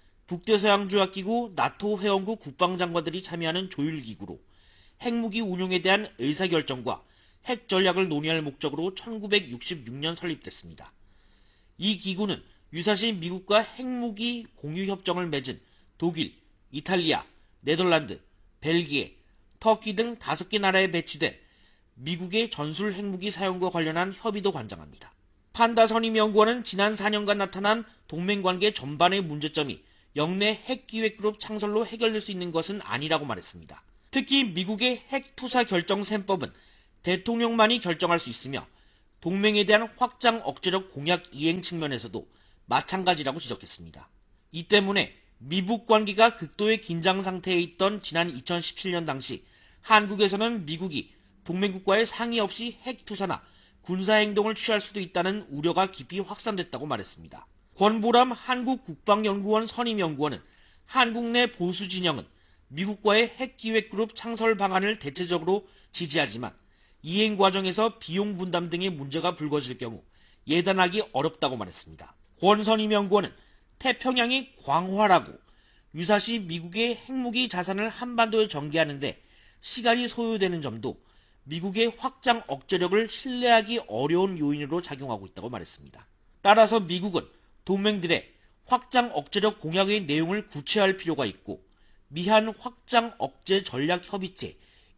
북대서양조약기구 나토 회원국 국방장관들이 참여하는 조율기구로 핵무기 운용에 대한 의사결정과 핵 전략을 논의할 목적으로 1966년 설립됐습니다. 이 기구는 유사시 미국과 핵무기 공유 협정을 맺은 독일, 이탈리아, 네덜란드, 벨기에, 터키 등 5개 나라에 배치된 미국의 전술 핵무기 사용과 관련한 협의도 관장합니다. 판다 선임연구원은 지난 4년간 나타난 동맹관계 전반의 문제점이 영내 핵기획그룹 창설로 해결될 수 있는 것은 아니라고 말했습니다. 특히 미국의 핵투사 결정 셈법은 대통령만이 결정할 수 있으며 동맹에 대한 확장 억제력 공약 이행 측면에서도 마찬가지라고 지적했습니다. 이 때문에 미북 관계가 극도의 긴장 상태에 있던 지난 2017년 당시 한국에서는 미국이 동맹국과의 상의 없이 핵투사나 군사행동을 취할 수도 있다는 우려가 깊이 확산됐다고 말했습니다. 권보람 한국국방연구원 선임연구원은 한국 내 보수 진영은 미국과의 핵기획그룹 창설 방안을 대체적으로 지지하지만 이행 과정에서 비용 분담 등의 문제가 불거질 경우 예단하기 어렵다고 말했습니다. 권 선임연구원은 태평양이 광활하고 유사시 미국의 핵무기 자산을 한반도에 전개하는데 시간이 소요되는 점도 미국의 확장 억제력을 신뢰하기 어려운 요인으로 작용하고 있다고 말했습니다. 따라서 미국은 동맹들의 확장 억제력 공약의 내용을 구체화할 필요가 있고 미한 확장 억제 전략 협의체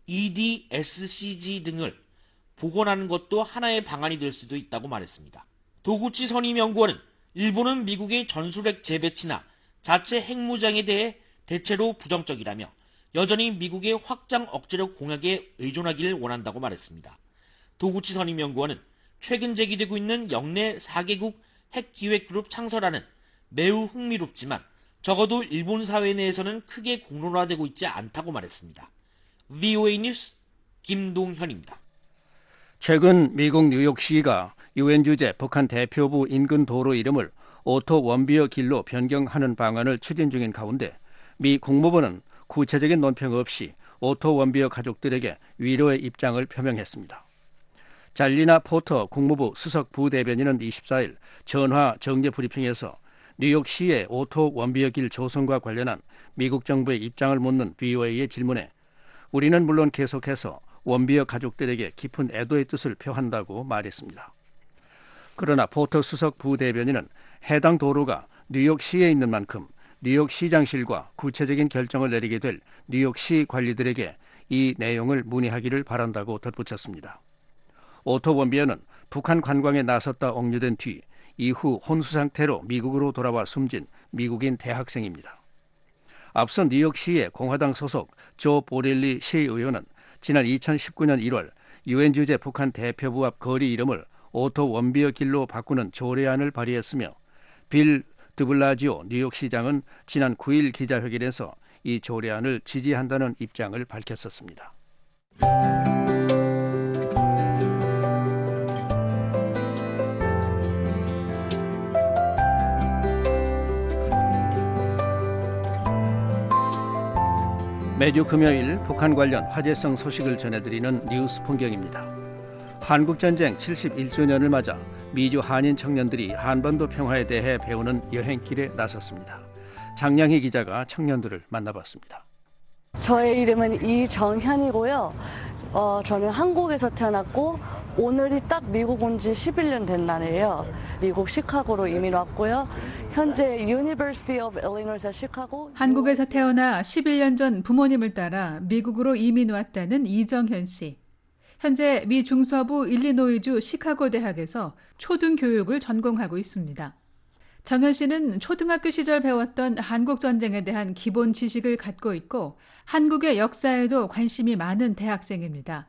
EDSCG 등을 복원하는 것도 하나의 방안이 될 수도 있다고 말했습니다. 도구치 선임연구원은 일본은 미국의 전술핵 재배치나 자체 핵무장에 대해 대체로 부정적이라며 여전히 미국의 확장 억제력 공약에 의존하기를 원한다고 말했습니다. 도구치 선임연구원은 최근 제기되고 있는 영내 4개국 핵기획그룹 창설안은 매우 흥미롭지만 적어도 일본 사회 내에서는 크게 공론화되고 있지 않다고 말했습니다. VOA 뉴스 김동현입니다. 최근 미국 뉴욕시가 유엔 주재 북한 대표부 인근 도로 이름을 오토 원비어 길로 변경하는 방안을 추진 중인 가운데 미 국무부는 구체적인 논평 없이 오토 원비어 가족들에게 위로의 입장을 표명했습니다. 잘리나 포터 국무부 수석 부대변인은 24일 전화 정례 브리핑에서 뉴욕시의 오토 원비어 길 조성과 관련한 미국 정부의 입장을 묻는 VOA의 질문에 우리는 물론 계속해서 원비어 가족들에게 깊은 애도의 뜻을 표한다고 말했습니다. 그러나 포터 수석 부대변인은 해당 도로가 뉴욕시에 있는 만큼 뉴욕시장실과 구체적인 결정을 내리게 될 뉴욕시 관리들에게 이 내용을 문의하기를 바란다고 덧붙였습니다. 오토 원비어는 북한 관광에 나섰다 억류된 뒤 이후 혼수 상태로 미국으로 돌아와 숨진 미국인 대학생입니다. 앞서 뉴욕시의 공화당 소속 조 보렐리 시의원은 지난 2019년 1월 유엔 주재 북한 대표부 앞 거리 이름을 오토 원비어 길로 바꾸는 조례안을 발의했으며 빌 드블라지오 뉴욕시장은 지난 9일 기자회견에서 이 조례안을 지지한다는 입장을 밝혔었습니다. 매주 금요일 북한 관련 화제성 소식을 전해드리는 뉴스 풍경입니다. 한국전쟁 71주년을 맞아 미주 한인 청년들이 한반도 평화에 대해 배우는 여행길에 나섰습니다. 장량희 기자가 청년들을 만나봤습니다. 저의 이름은 이정현이고요. 저는 한국에서 태어났고 오늘이 딱 미국 온 지 11년 된 날이에요. 미국 시카고로 이민 왔고요. 현재 University of Illinois 시카고. 한국에서 태어나 11년 전 부모님을 따라 미국으로 이민 왔다는 이정현 씨. 현재 미 중서부 일리노이주 시카고 대학에서 초등교육을 전공하고 있습니다. 정현 씨는 초등학교 시절 배웠던 한국 전쟁에 대한 기본 지식을 갖고 있고 한국의 역사에도 관심이 많은 대학생입니다.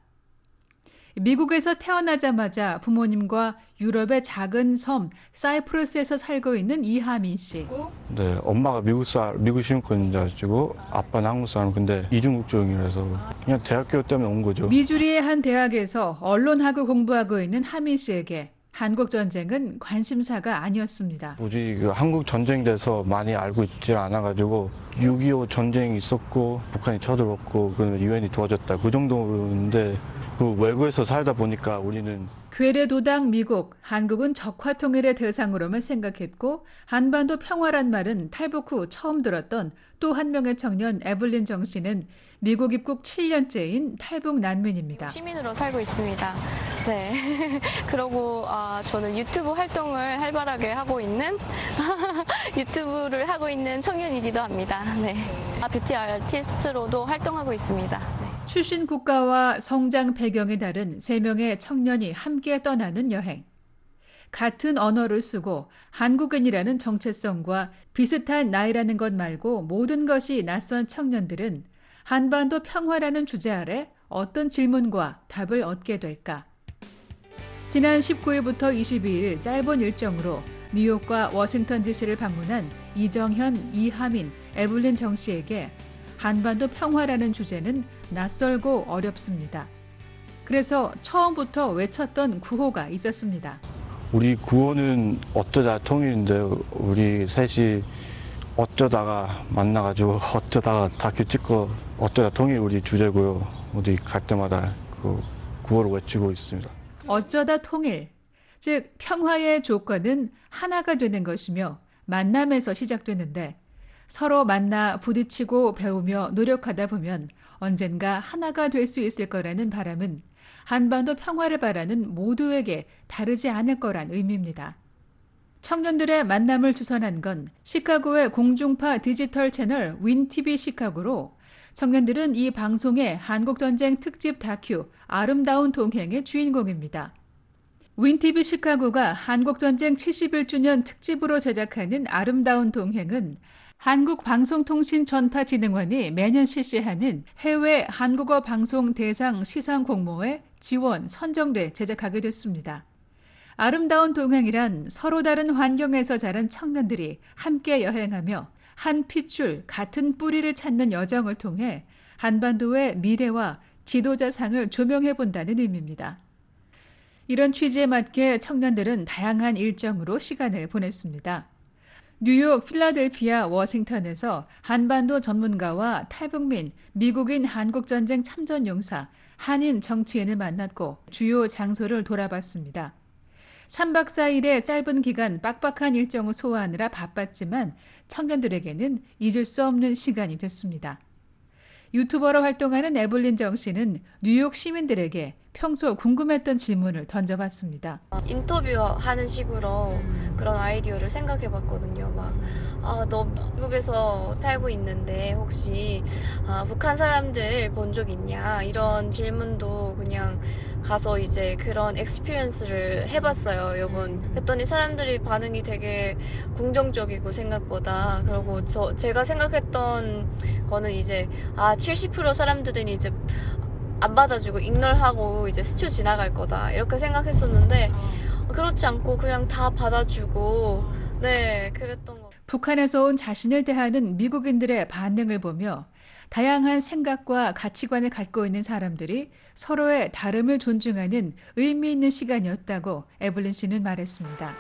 미국에서 태어나자마자 부모님과 유럽의 작은 섬 사이프러스에서 살고 있는 이하민 씨. 네, 엄마가 미국 시민권자시고 아빠는 한국 사람. 근데 이중국적이라서 그냥 대학교 때문에 온 거죠. 미주리의 한 대학에서 언론학을 공부하고 있는 하민 씨에게 한국 전쟁은 관심사가 아니었습니다. 그 한국 전쟁에 대해서 많이 알고 있지 않아가지고 6.25 전쟁이 있었고 북한이 쳐들었고 그러면 유엔이 도와줬다 그 정도인데 그 외국에서 살다 보니까 우리는 괴뢰도당 미국, 한국은 적화통일의 대상으로만 생각했고 한반도 평화란 말은 탈북 후 처음 들었던 또 한 명의 청년 에블린 정 씨는 미국 입국 7년째인 탈북 난민입니다. 시민으로 살고 있습니다. 네. 그리고 저는 유튜브 활동을 활발하게 하고 있는 유튜브를 하고 있는 청년이기도 합니다. 네. 뷰티 아티스트로도 활동하고 있습니다. 네. 출신 국가와 성장 배경이 다른 3명의 청년이 함께 떠나는 여행. 같은 언어를 쓰고 한국인이라는 정체성과 비슷한 나이라는 것 말고 모든 것이 낯선 청년들은 한반도 평화라는 주제 아래 어떤 질문과 답을 얻게 될까? 지난 19일부터 22일 짧은 일정으로 뉴욕과 워싱턴 DC를 방문한 이정현, 이하민, 에블린 정 씨에게 한반도 평화라는 주제는 낯설고 어렵습니다. 그래서 처음부터 외쳤던 구호가 있었습니다. 우리 구호는 어쩌다 통일인데 우리 셋이 어쩌다가 만나가지고 어쩌다가 다큐 찍고 어쩌다 통일 우리 주제고요. 어디 갈 때마다 그 구호를 외치고 있습니다. 어쩌다 통일, 즉 평화의 조건은 하나가 되는 것이며 만남에서 시작되는데 서로 만나 부딪히고 배우며 노력하다 보면 언젠가 하나가 될 수 있을 거라는 바람은 한반도 평화를 바라는 모두에게 다르지 않을 거란 의미입니다. 청년들의 만남을 주선한 건 시카고의 공중파 디지털 채널 윈TV 시카고로 청년들은 이 방송의 한국전쟁 특집 다큐 아름다운 동행의 주인공입니다. 윈TV 시카고가 한국전쟁 71주년 특집으로 제작하는 아름다운 동행은 한국방송통신전파진흥원이 매년 실시하는 해외 한국어 방송 대상 시상 공모에 지원, 선정돼 제작하게 됐습니다. 아름다운 동행이란 서로 다른 환경에서 자란 청년들이 함께 여행하며 한 핏줄 같은 뿌리를 찾는 여정을 통해 한반도의 미래와 지도자상을 조명해본다는 의미입니다. 이런 취지에 맞게 청년들은 다양한 일정으로 시간을 보냈습니다. 뉴욕, 필라델피아, 워싱턴에서 한반도 전문가와 탈북민, 미국인 한국전쟁 참전용사, 한인 정치인을 만났고 주요 장소를 돌아봤습니다. 3박 4일의 짧은 기간 빡빡한 일정을 소화하느라 바빴지만 청년들에게는 잊을 수 없는 시간이 됐습니다. 유튜버로 활동하는 에블린 정 씨는 뉴욕 시민들에게 평소 궁금했던 질문을 던져봤습니다. 인터뷰하는 식으로 그런 아이디어를 생각해봤거든요. 너 미국에서 살고 있는데 혹시 북한 사람들 본 적 있냐? 이런 질문도 그냥 가서 이제 그런 experience를 해봤어요. 이번 했더니 사람들이 반응이 되게 긍정적이고 생각보다. 그리고 제가 생각했던 거는 이제 70% 사람들은 이제 안 받아주고 ignore하고 이제 스쳐 지나갈 거다 이렇게 생각했었는데 그렇지 않고 그냥 다 받아주고 네 그랬던 거. 북한에서 온 자신을 대하는 미국인들의 반응을 보며 다양한 생각과 가치관을 갖고 있는 사람들이 서로의 다름을 존중하는 의미 있는 시간이었다고 에블린 씨는 말했습니다.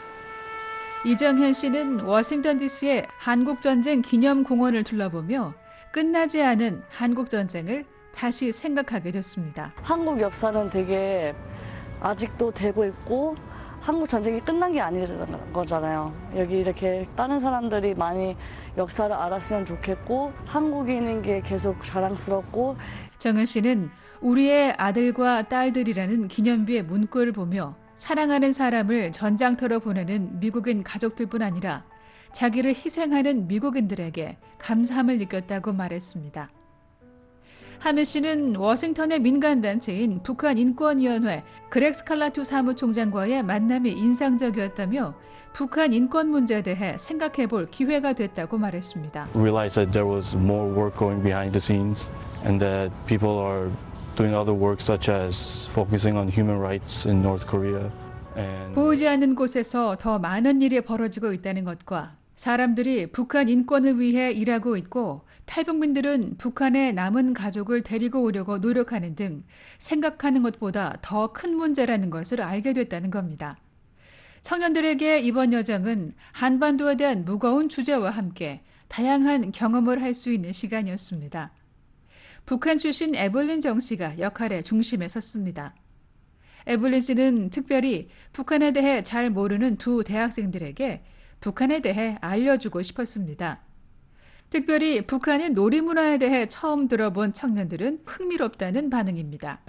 이정현 씨는 워싱턴 DC의 한국전쟁 기념공원을 둘러보며 끝나지 않은 한국전쟁을 다시 생각하게 됐습니다. 한국 역사는 되게 아직도 되고 있고 한국 전쟁이 끝난 게 아니라는 거잖아요. 여기 이렇게 다른 사람들이 많이 역사를 알았으면 좋겠고 한국인인 게 계속 자랑스럽고. 정은 씨는 우리의 아들과 딸들이라는 기념비의 문구를 보며 사랑하는 사람을 전장터로 보내는 미국인 가족들뿐 아니라 자기를 희생하는 미국인들에게 감사함을 느꼈다고 말했습니다. 하민 씨는 워싱턴의 민간단체인 북한인권위원회 그렉 스칼라투 사무총장과의 만남이 인상적이었다며 북한 인권 문제에 대해 생각해볼 기회가 됐다고 말했습니다. Realized that there was more work going behind the scenes and that people are doing other work such as focusing on human rights in North Korea. 보이지 않는 곳에서 더 많은 일이 벌어지고 있다는 것과 사람들이 북한 인권을 위해 일하고 있고 탈북민들은 북한에 남은 가족을 데리고 오려고 노력하는 등 생각하는 것보다 더 큰 문제라는 것을 알게 됐다는 겁니다. 청년들에게 이번 여정은 한반도에 대한 무거운 주제와 함께 다양한 경험을 할 수 있는 시간이었습니다. 북한 출신 에블린 정 씨가 역할의 중심에 섰습니다. 에블린 씨는 특별히 북한에 대해 잘 모르는 두 대학생들에게 북한에 대해 알려주고 싶었습니다. 특별히 북한의 놀이문화에 대해 처음 들어본 청년들은 흥미롭다는 반응입니다.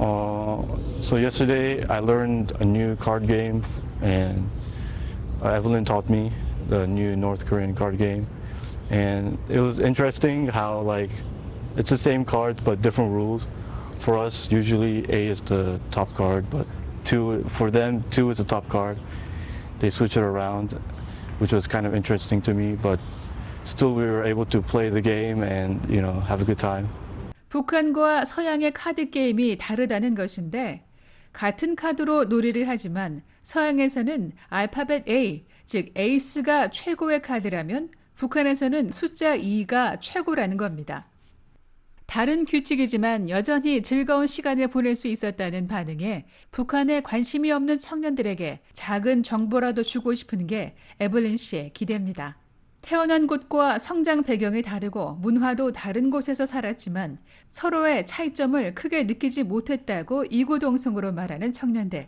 So yesterday I learned a new card game and Evelyn taught me the new North Korean card game and it was interesting how like it's the same cards but different rules. For us usually A is the top card but for them 2 is the top card. They switch it around which was kind of interesting to me but still we were able to play the game and have a good time. 북한과 서양의 카드 게임이 다르다는 것인데 같은 카드로 놀이를 하지만 서양에서는 알파벳 A, 즉 에이스가 최고의 카드라면 북한에서는 숫자 2가 최고라는 겁니다. 다른 규칙이지만 여전히 즐거운 시간을 보낼 수 있었다는 반응에 북한에 관심이 없는 청년들에게 작은 정보라도 주고 싶은 게 에블린 씨의 기대입니다. 태어난 곳과 성장 배경이 다르고 문화도 다른 곳에서 살았지만 서로의 차이점을 크게 느끼지 못했다고 이구동성으로 말하는 청년들.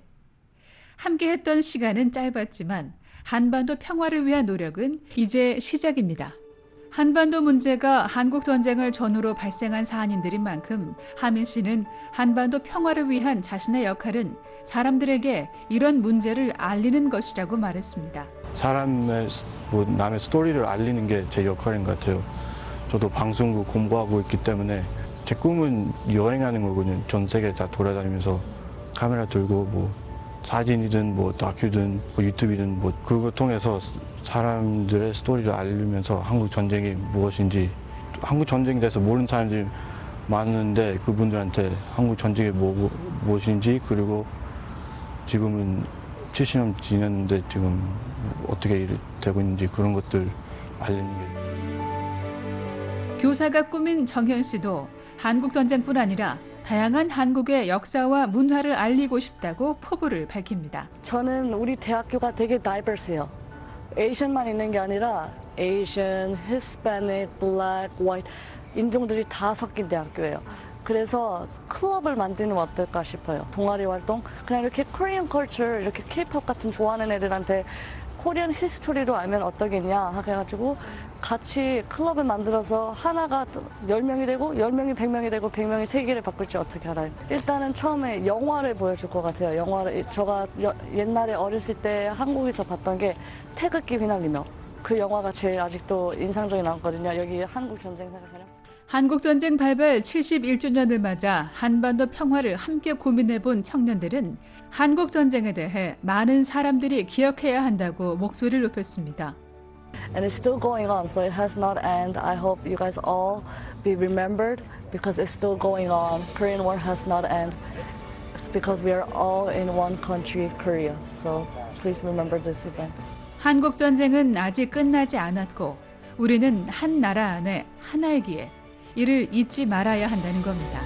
함께했던 시간은 짧았지만 한반도 평화를 위한 노력은 이제 시작입니다. 한반도 문제가 한국 전쟁을 전후로 발생한 사안인들인 만큼 하민 씨는 한반도 평화를 위한 자신의 역할은 사람들에게 이런 문제를 알리는 것이라고 말했습니다. 남의 스토리를 알리는 게 제 역할인 것 같아요. 저도 방송국 공부하고 있기 때문에 제 꿈은 여행하는 거거든요. 전 세계 다 돌아다니면서 카메라 들고 사진이든 다큐든 유튜브든 그거 통해서 사람들의 스토리를 알리면서 한국 전쟁이 무엇인지 한국 전쟁에 대해서 모르는 사람들이 많은데 그분들한테 한국 전쟁이 무엇인지 그리고 지금은 70년 지났는데 지금 어떻게 되고 있는지 그런 것들 알리는 게. 교사가 꿈인 정현 씨도 한국 전쟁뿐 아니라 다양한 한국의 역사와 문화를 알리고 싶다고 포부를 밝힙니다. 저는 우리 대학교가 되게 diverse해요. 에이션만 있는 게 아니라 에이션, 히스패닉, 블랙, 화이트 인종들이 다 섞인 대학교예요. 그래서 클럽을 만드는 건 어떨까 싶어요. 동아리 활동. 그냥 이렇게 코리안 컬처, 이렇게 케이팝 같은 좋아하는 애들한테 코리안 히스토리로 알면 어떠겠냐 해가지고 같이 클럽을 만들어서 하나가 10명이 되고 10명이 100명이 되고 100명이 세계를 바꿀지 어떻게 알아요. 일단은 처음에 영화를 보여줄 것 같아요. 영화를 제가 옛날에 어렸을 때 한국에서 봤던 게 태극기 휘날리며 그 영화가 제일 아직도 인상적이 남거든요. 여기 한국 전쟁 생각하면. 한국전쟁 발발 71주년을 맞아 한반도 평화를 함께 고민해본 청년들은 한국전쟁에 대해 많은 사람들이 기억해야 한다고 목소리를 높였습니다. And it's still going on, so it has not ended. I hope you guys all be remembered because it's still going on. Korean War has not ended. It's because we are all in one country, Korea. So please remember this event. 한국전쟁은 아직 끝나지 않았고 우리는 한 나라 안에 하나이기에 이를 잊지 말아야 한다는 겁니다.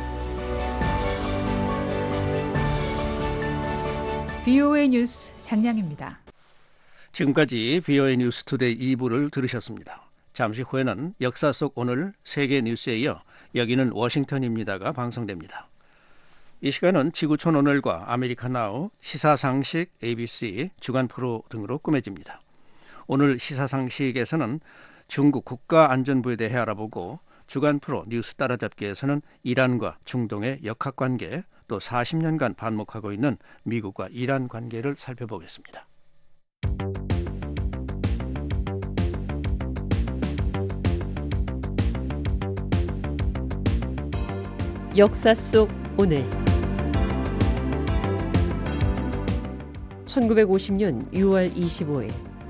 VOA 뉴스 장량입니다. 지금까지 VOA 뉴스 투데이 2부를 들으셨습니다. 잠시 후에는 역사 속 오늘 세계 뉴스에 이어 여기는 워싱턴입니다가 방송됩니다. 이 시간은 지구촌 오늘과 아메리카 나우, 시사상식, ABC, 주간 프로 등으로 꾸며집니다. 오늘 시사상식에서는 중국 국가안전부에 대해 알아보고 주간 프로 뉴스 따라잡기에서는 이란과 중동의 역학관계, 또 40년간 반목하고 있는 미국과 이란 관계를 살펴보겠습니다. 역사 속 오늘 1950년 6월 25일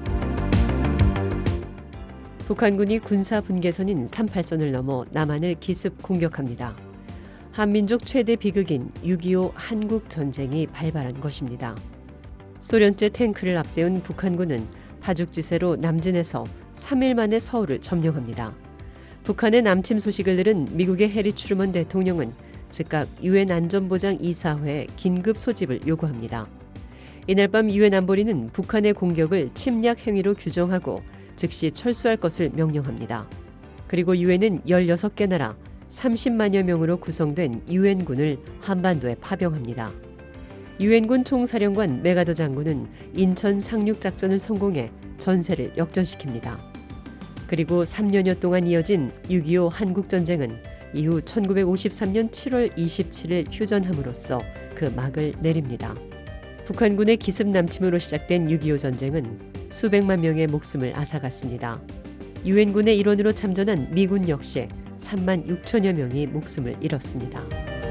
북한군이 군사 분계선인 38선을 넘어 남한을 기습 공격합니다. 한민족 최대 비극인 6.25 한국전쟁이 발발한 것입니다. 소련제 탱크를 앞세운 북한군은 파죽지세로 남진에서 3일 만에 서울을 점령합니다. 북한의 남침 소식을 들은 미국의 해리 트루먼 대통령은 즉각 유엔 안전보장 이사회에 긴급 소집을 요구합니다. 이날 밤 유엔 안보리는 북한의 공격을 침략 행위로 규정하고 즉시 철수할 것을 명령합니다. 그리고 유엔은 16개 나라 30만여 명으로 구성된 유엔군을 한반도에 파병합니다. 유엔군 총사령관 메가더 장군은 인천 상륙작전을 성공해 전세를 역전시킵니다. 그리고 3년여 동안 이어진 6.25 한국전쟁은 이후 1953년 7월 27일 휴전함으로써 그 막을 내립니다. 북한군의 기습 남침으로 시작된 6.25 전쟁은 수백만 명의 목숨을 앗아갔습니다. 유엔군의 일원으로 참전한 미군 역시 3만 6천여 명이 목숨을 잃었습니다.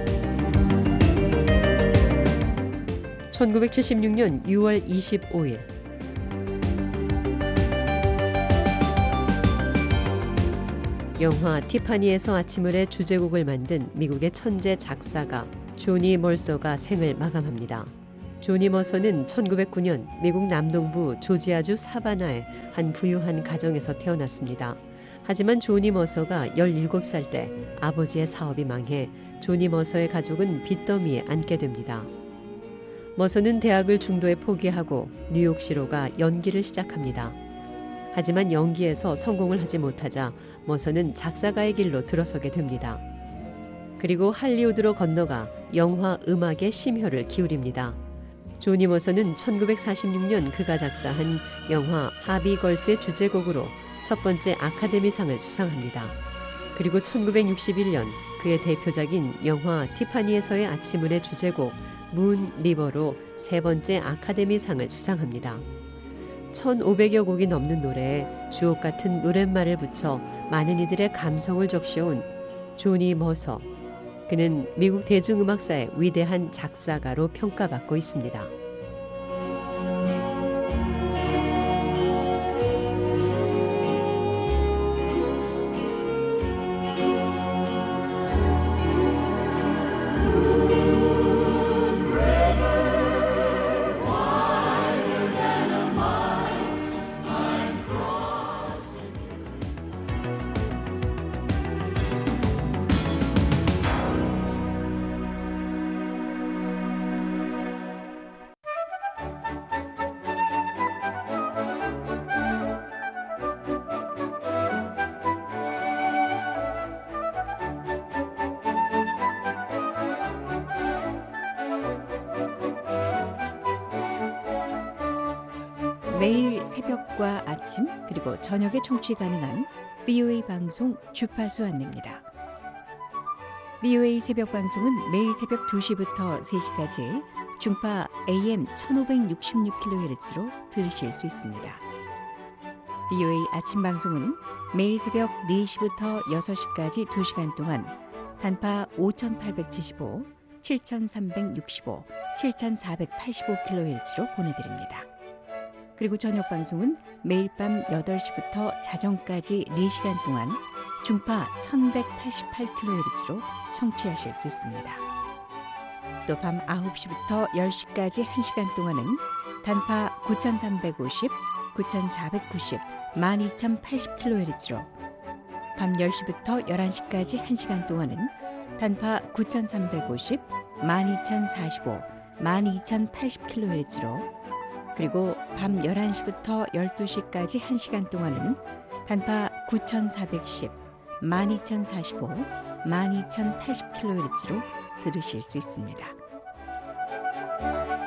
1976년 6월 25일 영화 티파니에서 아침을의 주제곡을 만든 미국의 천재 작사가 조니 멀서가 생을 마감합니다. 조니 머서는 1909년 미국 남동부 조지아주 사바나의 한 부유한 가정에서 태어났습니다. 하지만 조니 머서가 17살 때 아버지의 사업이 망해 조니 머서의 가족은 빚더미에 앉게 됩니다. 머서는 대학을 중도에 포기하고 뉴욕시로 가 연기를 시작합니다. 하지만 연기에서 성공을 하지 못하자 머서는 작사가의 길로 들어서게 됩니다. 그리고 할리우드로 건너가 영화 음악에 심혈을 기울입니다. 조니 머서는 1946년 그가 작사한 영화 하비걸스의 주제곡으로 첫 번째 아카데미상을 수상합니다. 그리고 1961년 그의 대표작인 영화 티파니에서의 아침을의 주제곡 문 리버로 세 번째 아카데미상을 수상합니다. 1,500여 곡이 넘는 노래에 주옥 같은 노랫말을 붙여 많은 이들의 감성을 적셔온 조니 머서. 그는 미국 대중음악사의 위대한 작사가로 평가받고 있습니다. 매일 새벽과 아침 그리고 저녁에 청취 가능한 VOA 방송 주파수 안내입니다. VOA 새벽 방송은 매일 새벽 2시부터 3시까지 중파 AM 1566kHz로 들으실 수 있습니다. VOA 아침 방송은 매일 새벽 4시부터 6시까지 2시간 동안 단파 5875, 7365, 7485kHz로 보내드립니다. 그리고 저녁 방송은 매일 밤 8시부터 자정까지 4시간 동안 중파 1188kHz로 청취하실 수 있습니다. 또 밤 9시부터 10시까지 1시간 동안은 단파 9350, 9490, 12080kHz로 밤 10시부터 11시까지 1시간 동안은 단파 9350, 12045, 12080kHz로 그리고 밤 11시부터 12시까지 1시간 동안은 단파 9410, 12045, 12080kHz로 들으실 수 있습니다.